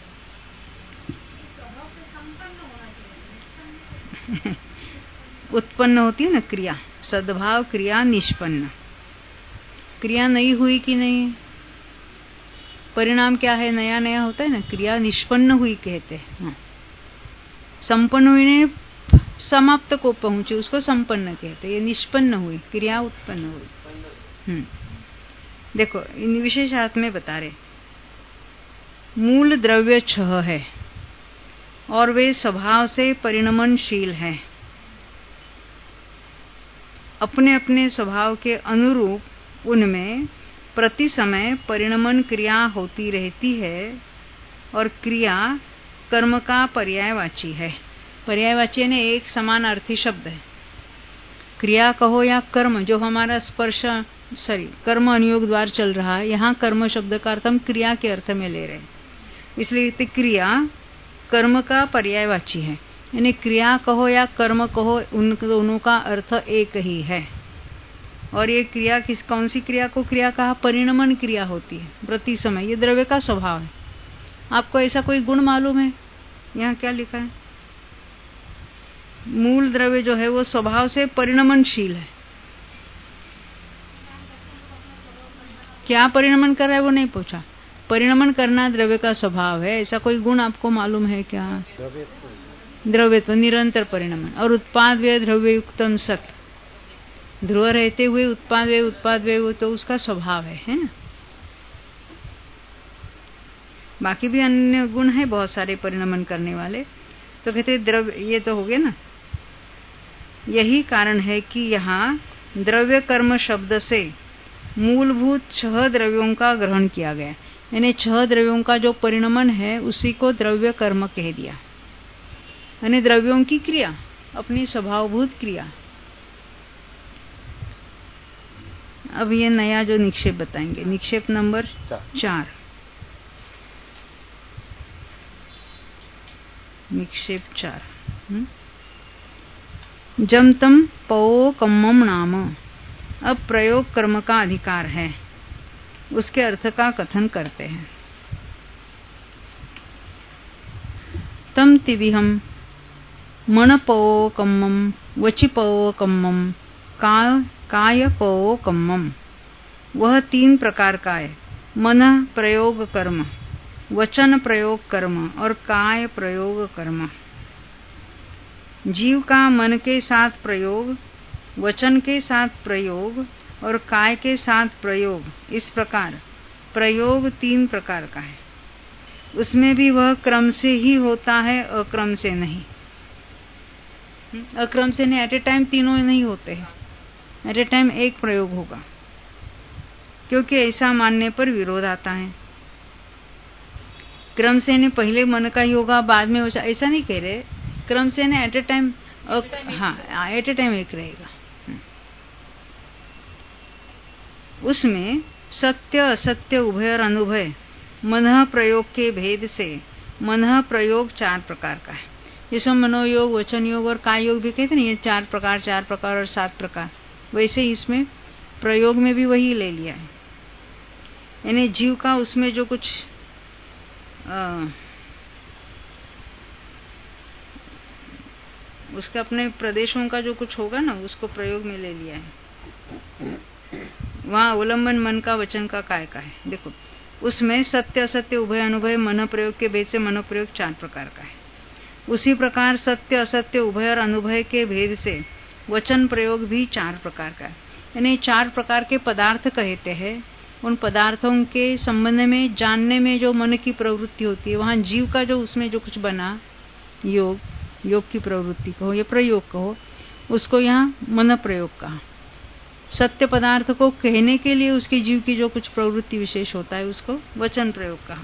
उत्पन्न होती है ना क्रिया, सद्भाव क्रिया निष्पन्न। क्रिया नई हुई कि नहीं, परिणाम क्या है? नया नया होता है ना, क्रिया निष्पन्न हुई कहते हैं। हाँ। संपन्न हुई ने समाप्त को पहुंची, उसको संपन्न कहते हैं। ये निष्पन्न हुई, क्रिया उत्पन्न हुई। हम्म देखो इन विशेषार्थ में बता रहे, मूल द्रव्य छह है और वे स्वभाव से परिणमनशील है। अपने अपने स्वभाव के अनुरूप उनमें प्रति समय परिणमन क्रिया होती रहती है और क्रिया कर्म का पर्यायवाची है। पर्यायवाची ने एक समानार्थी शब्द है। क्रिया कहो या कर्म, जो हमारा स्पर्श सॉरी कर्म अनुयोग द्वार चल रहा है, यहाँ कर्म शब्द का अर्थ हम क्रिया के अर्थ में ले रहे हैं, इसलिए क्रिया कर्म का पर्यायवाची है। यानी क्रिया कहो या कर्म कहो, उन दोनों का अर्थ एक ही है। और ये क्रिया किस कौन सी क्रिया को क्रिया कहा? परिणमन क्रिया होती है प्रति समय। ये द्रव्य का स्वभाव है। आपको ऐसा कोई गुण मालूम है? यहाँ क्या लिखा है? मूल द्रव्य जो है वो स्वभाव से परिणमनशील है। क्या परिणमन कर रहा है वो नहीं पूछा, परिणमन करना द्रव्य का स्वभाव है। ऐसा कोई गुण आपको मालूम है क्या? द्रव्यत्व, निरंतर परिणमन। और उत्पाद व्यय द्रव्य युक्तम सत, ध्रुव रहते हुए उत्पाद व्यय उत्पाद व्यय वो तो उसका स्वभाव है, है ना। बाकी भी अन्य गुण है बहुत सारे परिणमन करने वाले, तो कहते द्रव्य, ये तो हो गया ना। यही कारण है कि यहाँ द्रव्य कर्म शब्द से मूलभूत छह द्रव्यों का ग्रहण किया गया, यानी छह द्रव्यों का जो परिणमन है उसी को द्रव्य कर्म कह दिया। यानी द्रव्यों की क्रिया, अपनी स्वभावभूत क्रिया। अब ये नया जो निक्षेप बताएंगे, निक्षेप नंबर चार। निक्षेप चार। जम तम पो कम्मम नाम। अब प्रयोग कर्म का अधिकार है, उसके अर्थ का कथन करते हैं। तम तिविहम मनपवो कम्मम, वचिपवो कम्मम, काय कायपवो कम्मम। वह तीन प्रकार का है, मन प्रयोग कर्म, वचन प्रयोग कर्म और काय प्रयोग कर्म। जीव का मन के साथ प्रयोग, वचन के साथ प्रयोग और काय के साथ प्रयोग, इस प्रकार प्रयोग तीन प्रकार का है। उसमें भी वह क्रम से ही होता है, अक्रम से नहीं। अक्रम से नहीं, एट ए टाइम तीनों नहीं होते हैं, एट ए टाइम एक प्रयोग होगा, क्योंकि ऐसा मानने पर विरोध आता है। क्रम से ने पहले मन का ही होगा, बाद में ऐसा नहीं कह रहे। क्रम से ने एट ए टाइम, हाँ एट ए टाइम एक रहेगा। उसमें सत्य असत्य उभय और अनुभय मन प्रयोग के भेद से मन प्रयोग चार प्रकार का है। जिसमें मनोयोग, वचन योग और काय योग भी कहते हैं, ये चार प्रकार चार प्रकार और सात प्रकार, वैसे ही इसमें प्रयोग में भी वही ले लिया है। यानी जीव का उसमें जो कुछ आ, उसके अपने प्रदेशों का जो कुछ होगा ना, उसको प्रयोग में ले लिया है। वहां अवलंबन मन का, वचन का, काय का है। देखो उसमें सत्य असत्य उभय अनुभव मन प्रयोग के भेद से मन प्रयोग चार प्रकार का है। उसी प्रकार सत्य असत्य उभय और अनुभव के भेद से वचन प्रयोग भी चार प्रकार का है। यानी चार प्रकार के पदार्थ कहते हैं। उन पदार्थों के संबंध में जानने में जो मन की प्रवृत्ति होती है, वहां जीव का जो उसमें जो कुछ बना, योग योग की प्रवृत्ति कहो या प्रयोग कहो, उसको यहाँ मन प्रयोग कहा। सत्य पदार्थ को कहने के लिए उसके जीव की जो कुछ प्रवृत्ति विशेष होता है, उसको वचन प्रयोग कहा।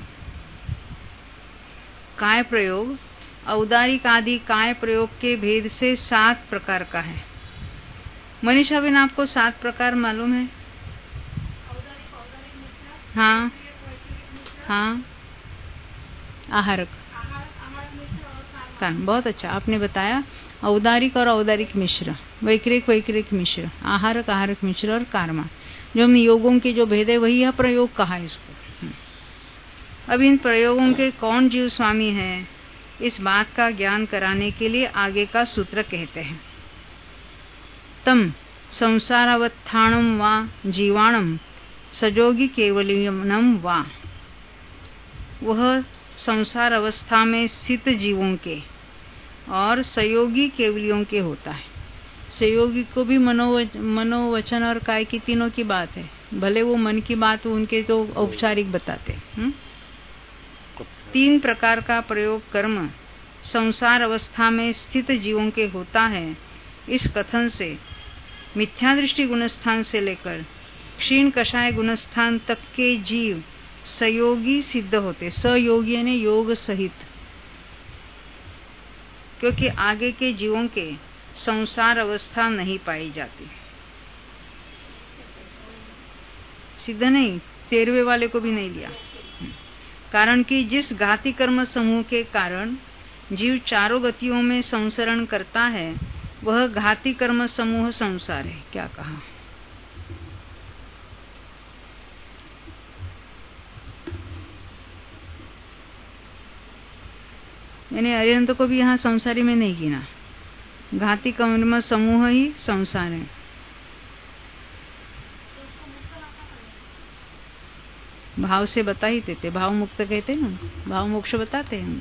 काय प्रयोग औदारिक आदि काय प्रयोग के भेद से सात प्रकार का है। मनीषा बिन आपको सात प्रकार मालूम है? हाँ हाँ, आहारक, कारण बहुत अच्छा आपने बताया। औदारिक और औदारिक मिश्र, वैक्रिक वैक्रिक मिश्र, आहारक आहारक मिश्र और कर्मा, जो हम योगों के जो भेद है वही यह प्रयोग कहा है इसको। अब इन प्रयोगों के कौन जीव स्वामी है, इस बात का ज्ञान कराने के लिए आगे का सूत्र कहते हैं। तम संसारावत्थानम वा जीवाणम सजोगी केवलियम वा, वह संसार अवस्था में स्थित जीवों के और सयोगी केवलियों के होता है। सयोगी को भी मनो मनोवचन और काय की तीनों की बात है, भले वो मन की बात उनके तो औपचारिक बताते हैं। तीन प्रकार का प्रयोग कर्म संसार अवस्था में स्थित जीवों के होता है। इस कथन से मिथ्या दृष्टि गुणस्थान से लेकर क्षीण कषाय गुणस्थान तक के जीव सयोगी सिद्ध होते। सयोगी यानी योग सहित, क्योंकि आगे के जीवों के संसार अवस्था नहीं पाई जाती। सिद्ध नहीं, तेरहवें वाले को भी नहीं लिया, कारण कि जिस घाती कर्म समूह के कारण जीव चारों गतियों में संसरण करता है, वह घाती कर्म समूह संसार है। क्या कहा? यानी अरिहंत को भी यहाँ संसारी में नहीं गिना, घाती कर्म समूह ही संसार है। भाव से बता ही देते, भाव मुक्त कहते हैं ना, भाव मोक्ष बताते हैं।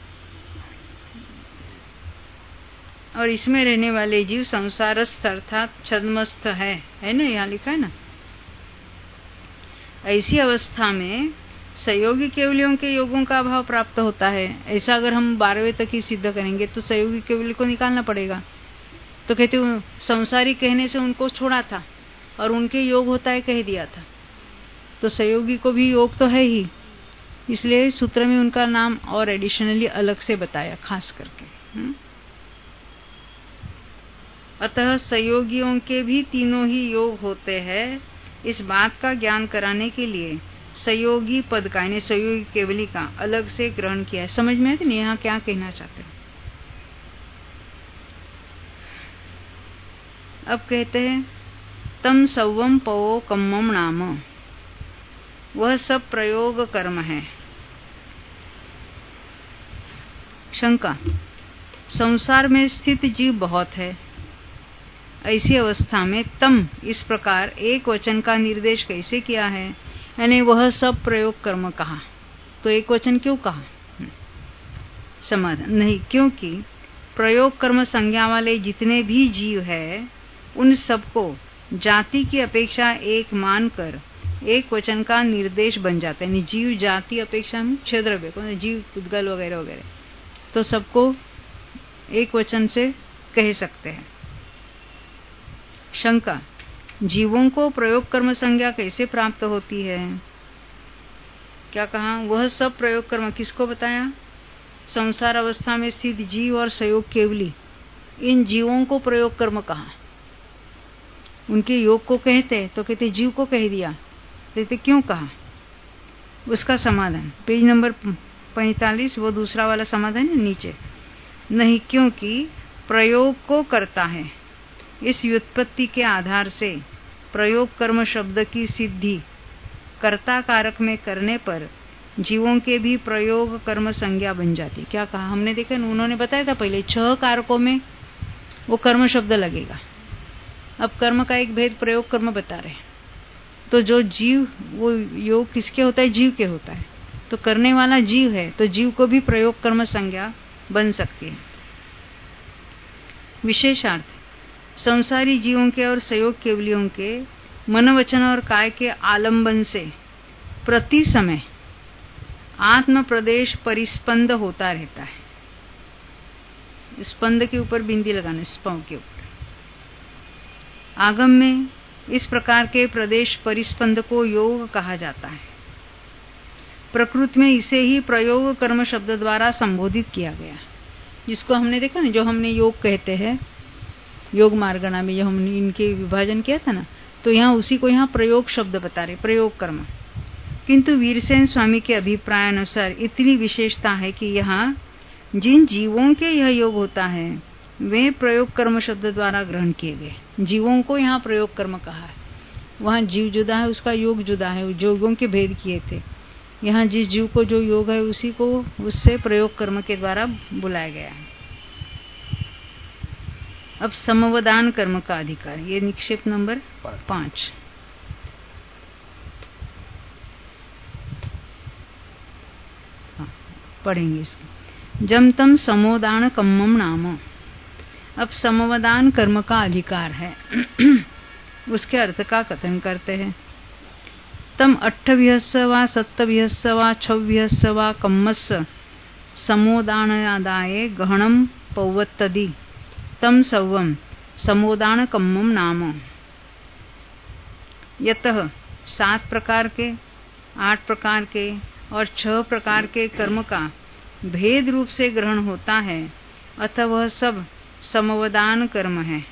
और इसमें रहने वाले जीव संसारस्थ अर्थात छद्मस्थ है, है ना, यहाँ लिखा है ना। ऐसी अवस्था में सहयोगी केवलियों के योगों का अभाव प्राप्त होता है। ऐसा अगर हम बारहवें तक ही सिद्ध करेंगे तो सहयोगी केवली को निकालना पड़ेगा। तो कहते हैं संसारी कहने से उनको छोड़ा था और उनके योग होता है कह दिया था, तो सहयोगी को भी योग तो है ही, इसलिए सूत्र में उनका नाम और एडिशनली अलग से बताया खास करके। हुँ? अतः सहयोगियों के भी तीनों ही योग होते हैं। इस बात का ज्ञान कराने के लिए सहयोगी पद का यानी सहयोगी केवली का अलग से ग्रहण किया है। समझ में आते नहीं यहाँ क्या कहना चाहते हैं? अब कहते हैं तम सवम पवो कम्मम नाम, वह सब प्रयोग कर्म है। शंका, संसार में स्थित जीव बहुत है। ऐसी अवस्था में तम इस प्रकार एक वचन का निर्देश कैसे किया है, यानी वह सब प्रयोग कर्म कहा। तो एक वचन क्यों कहा? समाधान नहीं, क्योंकि प्रयोग कर्म संज्ञा वाले जितने भी जीव है उन सबको जाति की अपेक्षा एक मानकर एक वचन का निर्देश बन जाता है। जीव जाति अपेक्षा में क्षेत्रव्य को जीव पुद्गल वगैरह वगैरह, तो सबको एक वचन से कह सकते हैं। शंका, जीवों को प्रयोग कर्म संज्ञा कैसे प्राप्त होती है? क्या कहा? वह सब प्रयोग कर्म किसको बताया? संसार अवस्था में स्थित जीव और संयोग केवली, इन जीवों को प्रयोग कर्म कहा। उनके योग को कहते तो कहते जीव को कह दिया, कहते क्यों कहा? उसका समाधान पेज नंबर पैंतालीस, वो दूसरा वाला समाधान है नीचे। नहीं, क्योंकि प्रयोग को करता है। इस व्युत्पत्ति के आधार से प्रयोग कर्म शब्द की सिद्धि कर्ता कारक में करने पर जीवों के भी प्रयोग कर्म संज्ञा बन जाती। क्या कहा? हमने देखा, उन्होंने बताया था पहले छह कारकों में वो कर्म शब्द लगेगा। अब कर्म का एक भेद प्रयोग कर्म बता रहे। तो जो जीव, वो योग किसके होता है? जीव के होता है। तो करने वाला जीव है, तो जीव को भी प्रयोग कर्म संज्ञा बन सकती है। विशेषार्थ, संसारी जीवों के और संयोग केवलियों के मन वचन और काय के आलंबन से प्रति समय आत्म प्रदेश परिस्पंद होता रहता है। स्पंद के ऊपर बिंदी लगाना, स्पंद के ऊपर। आगम में इस प्रकार के प्रदेश परिस्पंद को योग कहा जाता है। प्रकृति में इसे ही प्रयोग कर्म शब्द द्वारा संबोधित किया गया, जिसको हमने देखा ना, जो हमने योग कहते हैं, योग मार्गणा में जो हमने इनके विभाजन किया था ना, तो यहाँ उसी को यहाँ प्रयोग शब्द बता रहे, प्रयोग कर्म। किंतु वीरसेन स्वामी के अभिप्राय अनुसार इतनी विशेषता है कि यहाँ जिन जीवों के यह योग होता है वे प्रयोग कर्म शब्द द्वारा ग्रहण किए गए। जीवों को यहाँ प्रयोग कर्म कहा है। वहाँ जीव जुदा है, उसका योग जुदा है, योगों के भेद किए थे। यहाँ जिस जीव को जो योग है उसी को उससे प्रयोग कर्म के द्वारा बुलाया गया है। अब समवदान कर्म का अधिकार, ये निक्षेप नंबर पांच। पढ़ेंगे इसको। जम तम समोदान कम्मम नाम। अब समवदान कर्म का अधिकार है उसके अर्थ का कथन करते हैं। तम अट्ठविहस्स वा सप्तविहस्स वा छविहस्स वा कम्मस्स समोदानयादाये गहनम पौवत्तदि तम सवम समोदान कम्मम नाम। यतः सात प्रकार के, आठ प्रकार के और छह प्रकार के कर्म का भेद रूप से ग्रहण होता है, अतः वह सब समवदान कर्म है।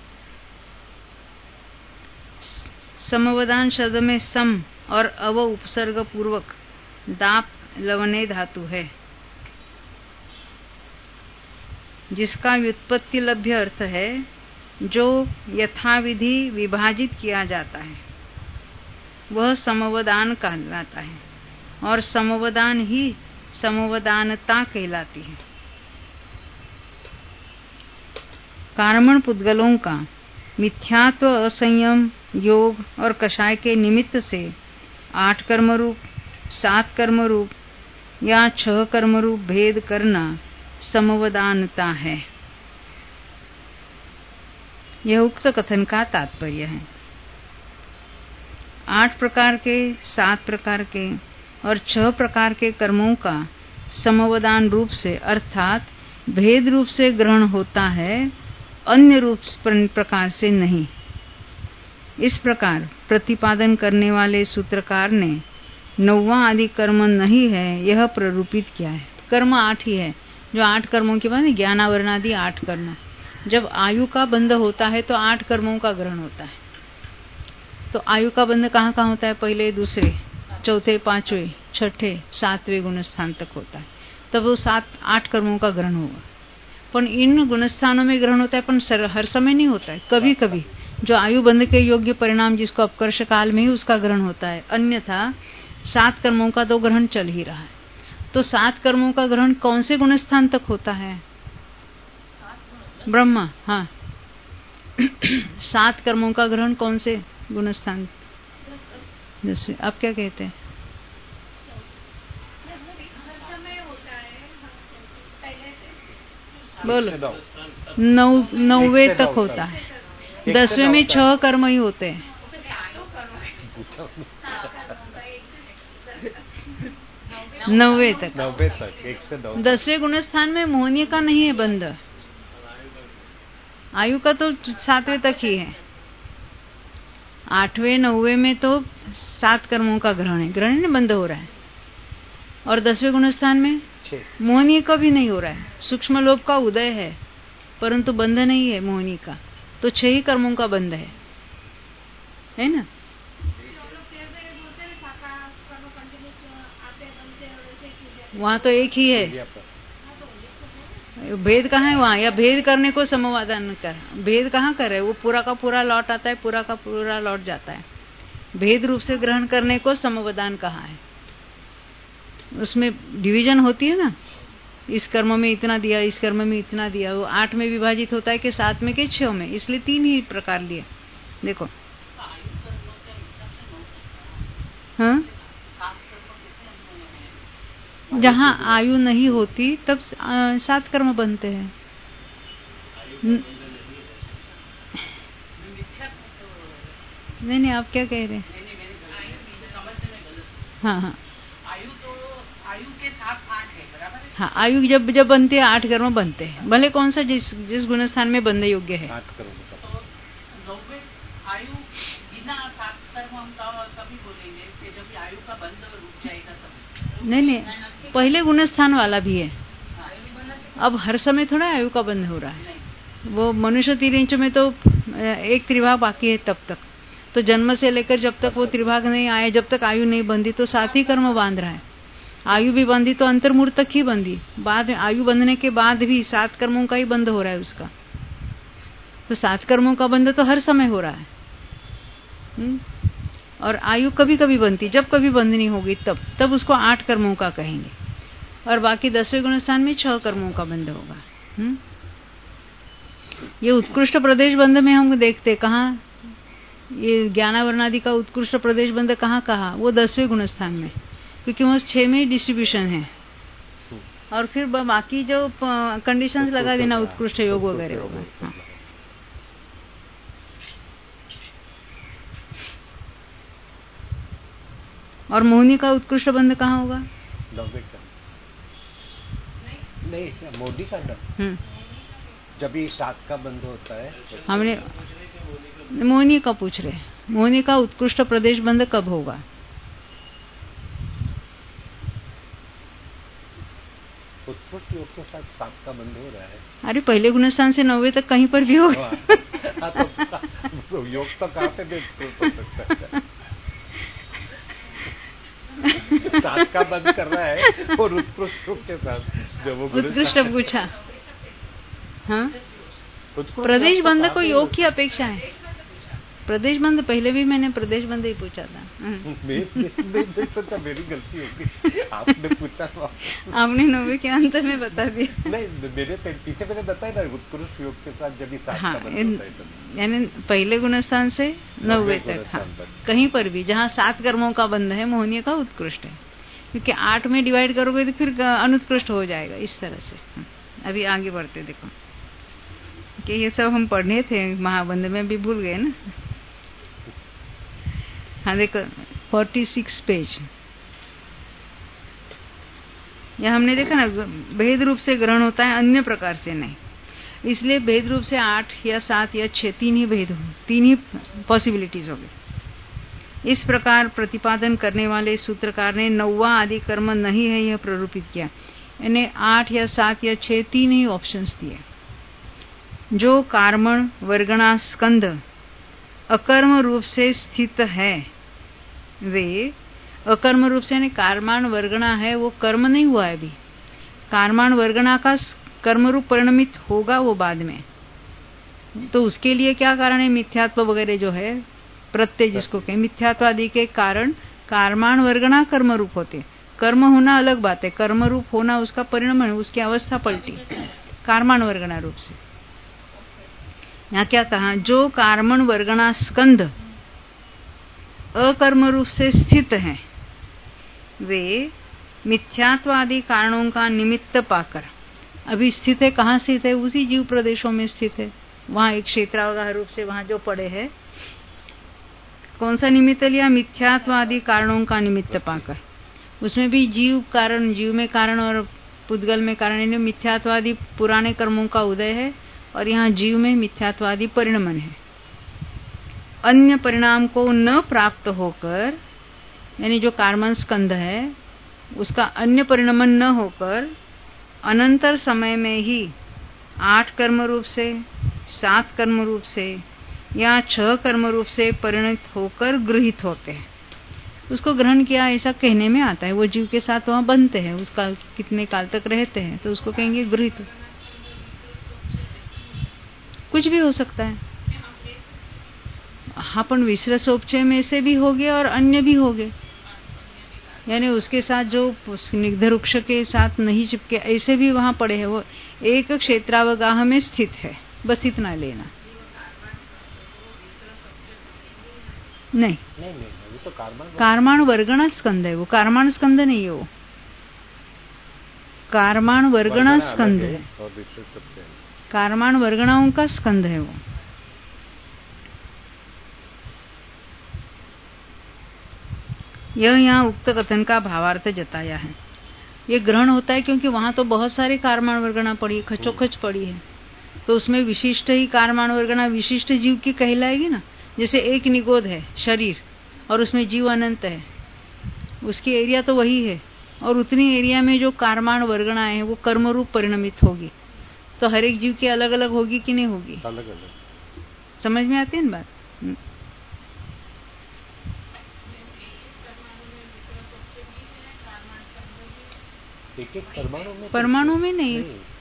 समवदान शब्द में सम और अव उपसर्ग पूर्वक दाप लवने धातु है, जिसका व्युत्पत्ति लभ्य अर्थ है जो यथाविधि विभाजित किया जाता है, वह समवदान कहलाता है और समवदान ही समवदानता कहलाती है। कर्मण पुद्गलों का मिथ्यात्व, असंयम, योग और कषाय के निमित्त से आठ कर्म रूप, सात कर्म रूप या छह कर्म रूप भेद करना समवदानता है। यह उक्त कथन का तात्पर्य है। आठ प्रकार के, सात प्रकार के और छह प्रकार के कर्मों का समवदान रूप से अर्थात भेद रूप से ग्रहण होता है, अन्य रूप प्रकार से नहीं। इस प्रकार प्रतिपादन करने वाले सूत्रकार ने नौवां आदि कर्म नहीं है यह प्ररूपित किया है। कर्म आठ ही है, जो आठ कर्मों के बाद ज्ञानावरणादि आठ करना। जब आयु का बंध होता है तो आठ कर्मों का ग्रहण होता है। तो आयु का बंध कहाँ कहाँ होता है? पहले, दूसरे, चौथे, पांचवे, छठे, सातवें गुण स्थान तक होता है। तब वो सात आठ कर्मों का ग्रहण होगा। पर इन गुणस्थानों में ग्रहण होता है, पर हर समय नहीं होता है। कभी कभी जो आयु बंध के योग्य परिणाम जिसको अपकर्ष काल में ही उसका ग्रहण होता है, अन्यथा सात कर्मों का तो ग्रहण चल ही रहा है। तो सात कर्मों का ग्रहण कौन से गुणस्थान तक होता है? ब्रह्मा, हाँ। सात कर्मों का ग्रहण कौन से गुणस्थान? दसवें। आप क्या कहते हैं? बोलो। नौ नौवे तक होता है, दसवें में छह कर्म ही होते हैं। नौवे तक नौवे तक एक से नौ। दसवें गुणस्थान में मोहनीय का नहीं है बंध, आयु का तो सातवें तक ही है। आठवें नौवे में तो सात कर्मों का ग्रहण है, ग्रहण नहीं बंद हो रहा है। और दसवें गुणस्थान में मोहनीय का भी नहीं हो रहा है, सूक्ष्म लोभ का उदय है परंतु बंध नहीं है मोहनी का, तो छह ही कर्मों का बंध है, है ना? वहाँ तो एक ही है, भेद कहाँ है वहाँ? या भेद करने को समवादान कर, भेद कहाँ करे? वो पूरा का पूरा लौट आता है, पूरा का पूरा लौट जाता है। भेद रूप से ग्रहण करने को समवादान कहाँ है? उसमें डिवीजन होती है ना, इस कर्म में इतना दिया, इस कर्म में इतना दिया। वो आठ में विभाजित होता है कि सात में के छह में, इसलिए तीन ही प्रकार लिए। देखो हाँ, जहाँ आयु नहीं होती तब सात कर्म बनते हैं। नहीं नहीं, आप क्या कह रहे हैं? हाँ हाँ आयु के साथ आठ है, बराबर है? हाँ, आयु जब जब बनते हैं आठ कर्म बनते हैं, भले कौन सा जिस जिस गुणस्थान में बंधने योग्य है। आठ कर्म तो नौवे आयु बिना सात कर्म हम तभी बोलेंगे कि जब आयु का बंध रुक जाएगा तब। नहीं नहीं, पहले गुणस्थान वाला भी है। अब हर समय थोड़ा आयु का बंध हो रहा है। वो मनुष्य त्रिंच में तो एक त्रिभाग बाकी है तब तक, तो जन्म से लेकर जब तक वो त्रिभाग नहीं आए, जब तक आयु नहीं बंधी, तो सात ही कर्म बांध रहा है। आयु भी बंधी तो अंतर्मूढ़ तक ही बंधी, बाद में आयु बंधने के बाद भी सात कर्मों का ही बंध हो रहा है उसका। तो सात कर्मों का बंध तो हर समय हो रहा है। हुँ? और आयु कभी कभी बनती, जब कभी बंधनी होगी तब तब उसको आठ कर्मों का कहेंगे, और बाकी दसवें गुणस्थान में छह कर्मों का बंध होगा। हुँ? ये उत्कृष्ट प्रदेश बंध में हम देखते कहाँ, ये ज्ञानावरणादि का उत्कृष्ट प्रदेश बंध कहाँ कहा? वो दसवें गुणस्थान में, क्योंकि वहाँ छह में डिस्ट्रीब्यूशन है। और फिर बाकी जो कंडीशंस लगा देना उत्कृष्ट योग वगैरह होगा। हाँ। और मोहिनी का उत्कृष्ट बंध कहाँ होगा? नहीं, मोदी का ना, जब ये सात का बंध होता है। हमने मोहिनी का पूछ रहे, मोहिनी का उत्कृष्ट प्रदेश बंध कब होगा? उत्कृष्ट योग के साथ सात का बंध हो रहा है। अरे पहले गुणस्थान से नौवे तक कहीं पर भी होगा। तो योग तो कहाँ पे भी हो सकता है? सात का बंद कर रहा है और उत्कृष्ट योग के साथ जो वो उत्कृष्ट पूछा। हाँ, प्रदेश बंध को योग की अपेक्षा है। प्रदेश बंध पहले भी मैंने प्रदेश बंध ही पूछा था। तो मेरी गलती होगी, आपने पूछा तो आपने नौवे के अंत में बता दिया। नहीं, मेरे पीछे मैंने बताया ना, उत्कृष्ट योग के साथ जब सात हाँ, का बंध होता है, यानी पहले गुणस्थान से नौवे तक। हाँ, कहीं पर भी जहाँ सात कर्मों का बंध है मोहनीय का उत्कृष्ट है, क्योंकि आठ में डिवाइड करोगे तो फिर अनुत्कृष्ट हो जाएगा। इस तरह से अभी आगे बढ़ते, देखो कि ये सब हम पढ़ने थे महाबंध में, भी भूल गए ना। हाँ देखो छियालीस पेज, यह हमने देखा ना, भेद रूप से ग्रहण होता है, अन्य प्रकार से नहीं। इसलिए भेद रूप से आठ या सात या छह, तीन ही भेद हो, तीन ही पॉसिबिलिटीज हो गई। इस प्रकार प्रतिपादन करने वाले सूत्रकार ने नौवा आदि कर्म नहीं है यह प्ररूपित किया। इन्हें आठ या सात या छह, तीन ही ऑप्शंस दिए। जो कार्मण वर्गणा स्कंद अकर्म रूप से स्थित है, वे अकर्म रूप से, यानी कार्माण वर्गणा है, वो कर्म नहीं हुआ है अभी। कार्माण वर्गणा का कर्म रूप परिणमित होगा वो बाद में। तो उसके लिए क्या कारण है? मिथ्यात्व वगैरह जो है, प्रत्यय जिसको कहें, मिथ्यात्व आदि के कारण कार्माण वर्गणा कर्म रूप होते। कर्म होना अलग बात है, कर्म रूप होना उसका परिणाम है, उसकी अवस्था पलटी कार्माण वर्गणा रूप से। यहाँ क्या कहा, जो कार्मण वर्गणा स्कंध अकर्म रूप से स्थित हैं, वे मिथ्यात्वादि कारणों का निमित्त पाकर अभी स्थित है। कहाँ स्थित है? उसी जीव प्रदेशों में स्थित है। वहां एक क्षेत्रावगाह रूप से वहां जो पड़े है, कौन सा निमित्त लिया? मिथ्यात्वादि कारणों का निमित्त पाकर। उसमें भी जीव कारण, जीव में कारण और पुद्गल में कारण, यानी मिथ्यात्वादि पुराने कर्मों का उदय है और यहाँ जीव में मिथ्यात्वादि परिणमन है। अन्य परिणाम को न प्राप्त होकर, यानी जो कार्मण स्कंध है उसका अन्य परिणमन न होकर अनंतर समय में ही आठ कर्म रूप से, सात कर्म रूप से या छह कर्म रूप से परिणत होकर गृहित होते हैं। उसको ग्रहण किया ऐसा कहने में आता है। वो जीव के साथ वहां बनते हैं, उसका कितने काल तक रहते हैं, तो उसको कहेंगे गृहित। कुछ भी हो सकता है। हाँ, पण विसरसोपचय में से भी हो गए और अन्य भी हो गए, यानी उसके साथ जो स्निग्ध वृक्ष के साथ नहीं चिपके, ऐसे भी वहां पड़े हैं। वो एक क्षेत्रावगाह में स्थित है, बस इतना लेना। नहीं, नहीं नहीं, वो तो कार्माण वर्गणा स्कंद है। वो कार्माण स्कंद नहीं है, वो कार्माण वर्गणा स्कंद है। कार्माण वर्गणाओं का स्कंद है वो। यह यहाँ उक्त कथन का भावार्थ जताया है। ये ग्रहण होता है क्योंकि वहां तो बहुत सारे कार्माण वर्गणा पड़ी, खचोखच पड़ी है, तो उसमें विशिष्ट ही कार्माण वर्गणा विशिष्ट जीव की कहलाएगी ना। जैसे एक निगोद है शरीर और उसमें जीव अनंत है, उसकी एरिया तो वही है, और उतनी एरिया में जो कार्माण वर्गणा है वो कर्म रूप परिणमित होगी, तो हर एक जीव की अलग अलग होगी कि नहीं होगी? अलग अलग। समझ में आती है ना बात? एक एक परमाणु में, परमाणु में नहीं,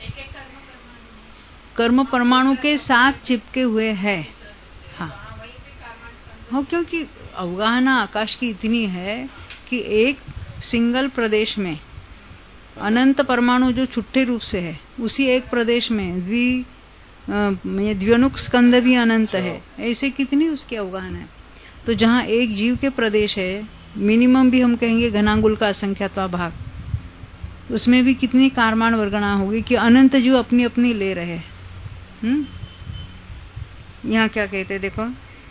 कर्म परमाणु के साथ चिपके हुए है। हाँ हाँ, क्योंकि अवगाहना आकाश की इतनी है कि एक सिंगल प्रदेश में अनंत परमाणु जो छुट्टे रूप से है, उसी एक प्रदेश में द्वि द्व्यनुक स्कंद भी अनंत है। ऐसे कितनी उसकी अवगाहना है। तो जहाँ एक जीव के प्रदेश है, मिनिमम भी हम कहेंगे घनांगुल का असंख्यात्वा भाग, उसमें भी कितनी कार्माण वर्गणा होगी कि अनंत जीव अपनी अपनी ले रहे हैं। हम्म, यहाँ क्या कहते देखो,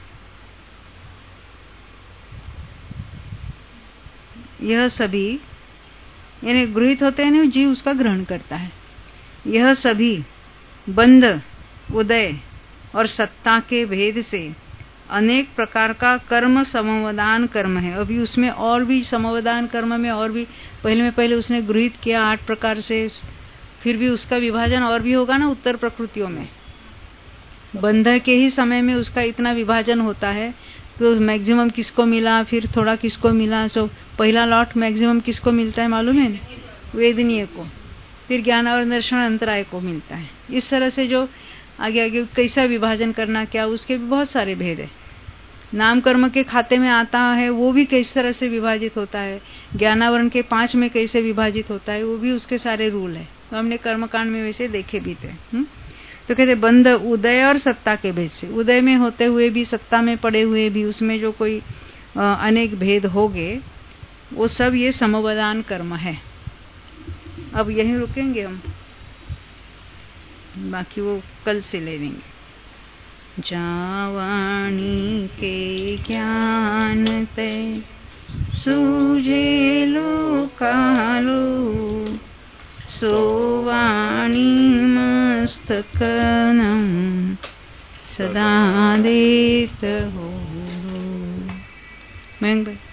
यह सभी यानी गृहित होते हैं, जीव उसका ग्रहण करता है। यह सभी बंध, उदय और सत्ता के भेद से अनेक प्रकार का कर्म समवदान कर्म है। अभी उसमें और भी समवदान कर्म में और भी पहले में पहले उसने गृहित किया आठ प्रकार से, फिर भी उसका विभाजन और भी होगा ना उत्तर प्रकृतियों में। बंध के ही समय में उसका इतना विभाजन होता है, तो मैक्सिमम किसको मिला, फिर थोड़ा किसको मिला। सो पहला लॉट मैक्सिमम किसको मिलता है मालूम है? वेदनीय को, फिर ज्ञान और दर्शन अंतराय को मिलता है। इस तरह से जो आगे आगे कैसा विभाजन करना, क्या, उसके भी बहुत सारे भेद है। नाम कर्म के खाते में आता है, वो भी किस तरह से विभाजित होता है। ज्ञानावरण के पांच में कैसे विभाजित होता है, वो भी उसके सारे रूल है। तो हमने कर्मकांड में वैसे देखे भी थे। हुँ? तो कहते बंध, उदय और सत्ता के भेद से, उदय में होते हुए भी, सत्ता में पड़े हुए भी, उसमें जो कोई आ, अनेक भेद होंगे, वो सब ये समवदान कर्म है। अब यहीं रुकेंगे हम, बाकी वो कल से ले लेंगे। जावाणी के ज्ञान ते सूझे लो कालो, सोवाणी मस्तकनम सदा देत हो। मयंक भाई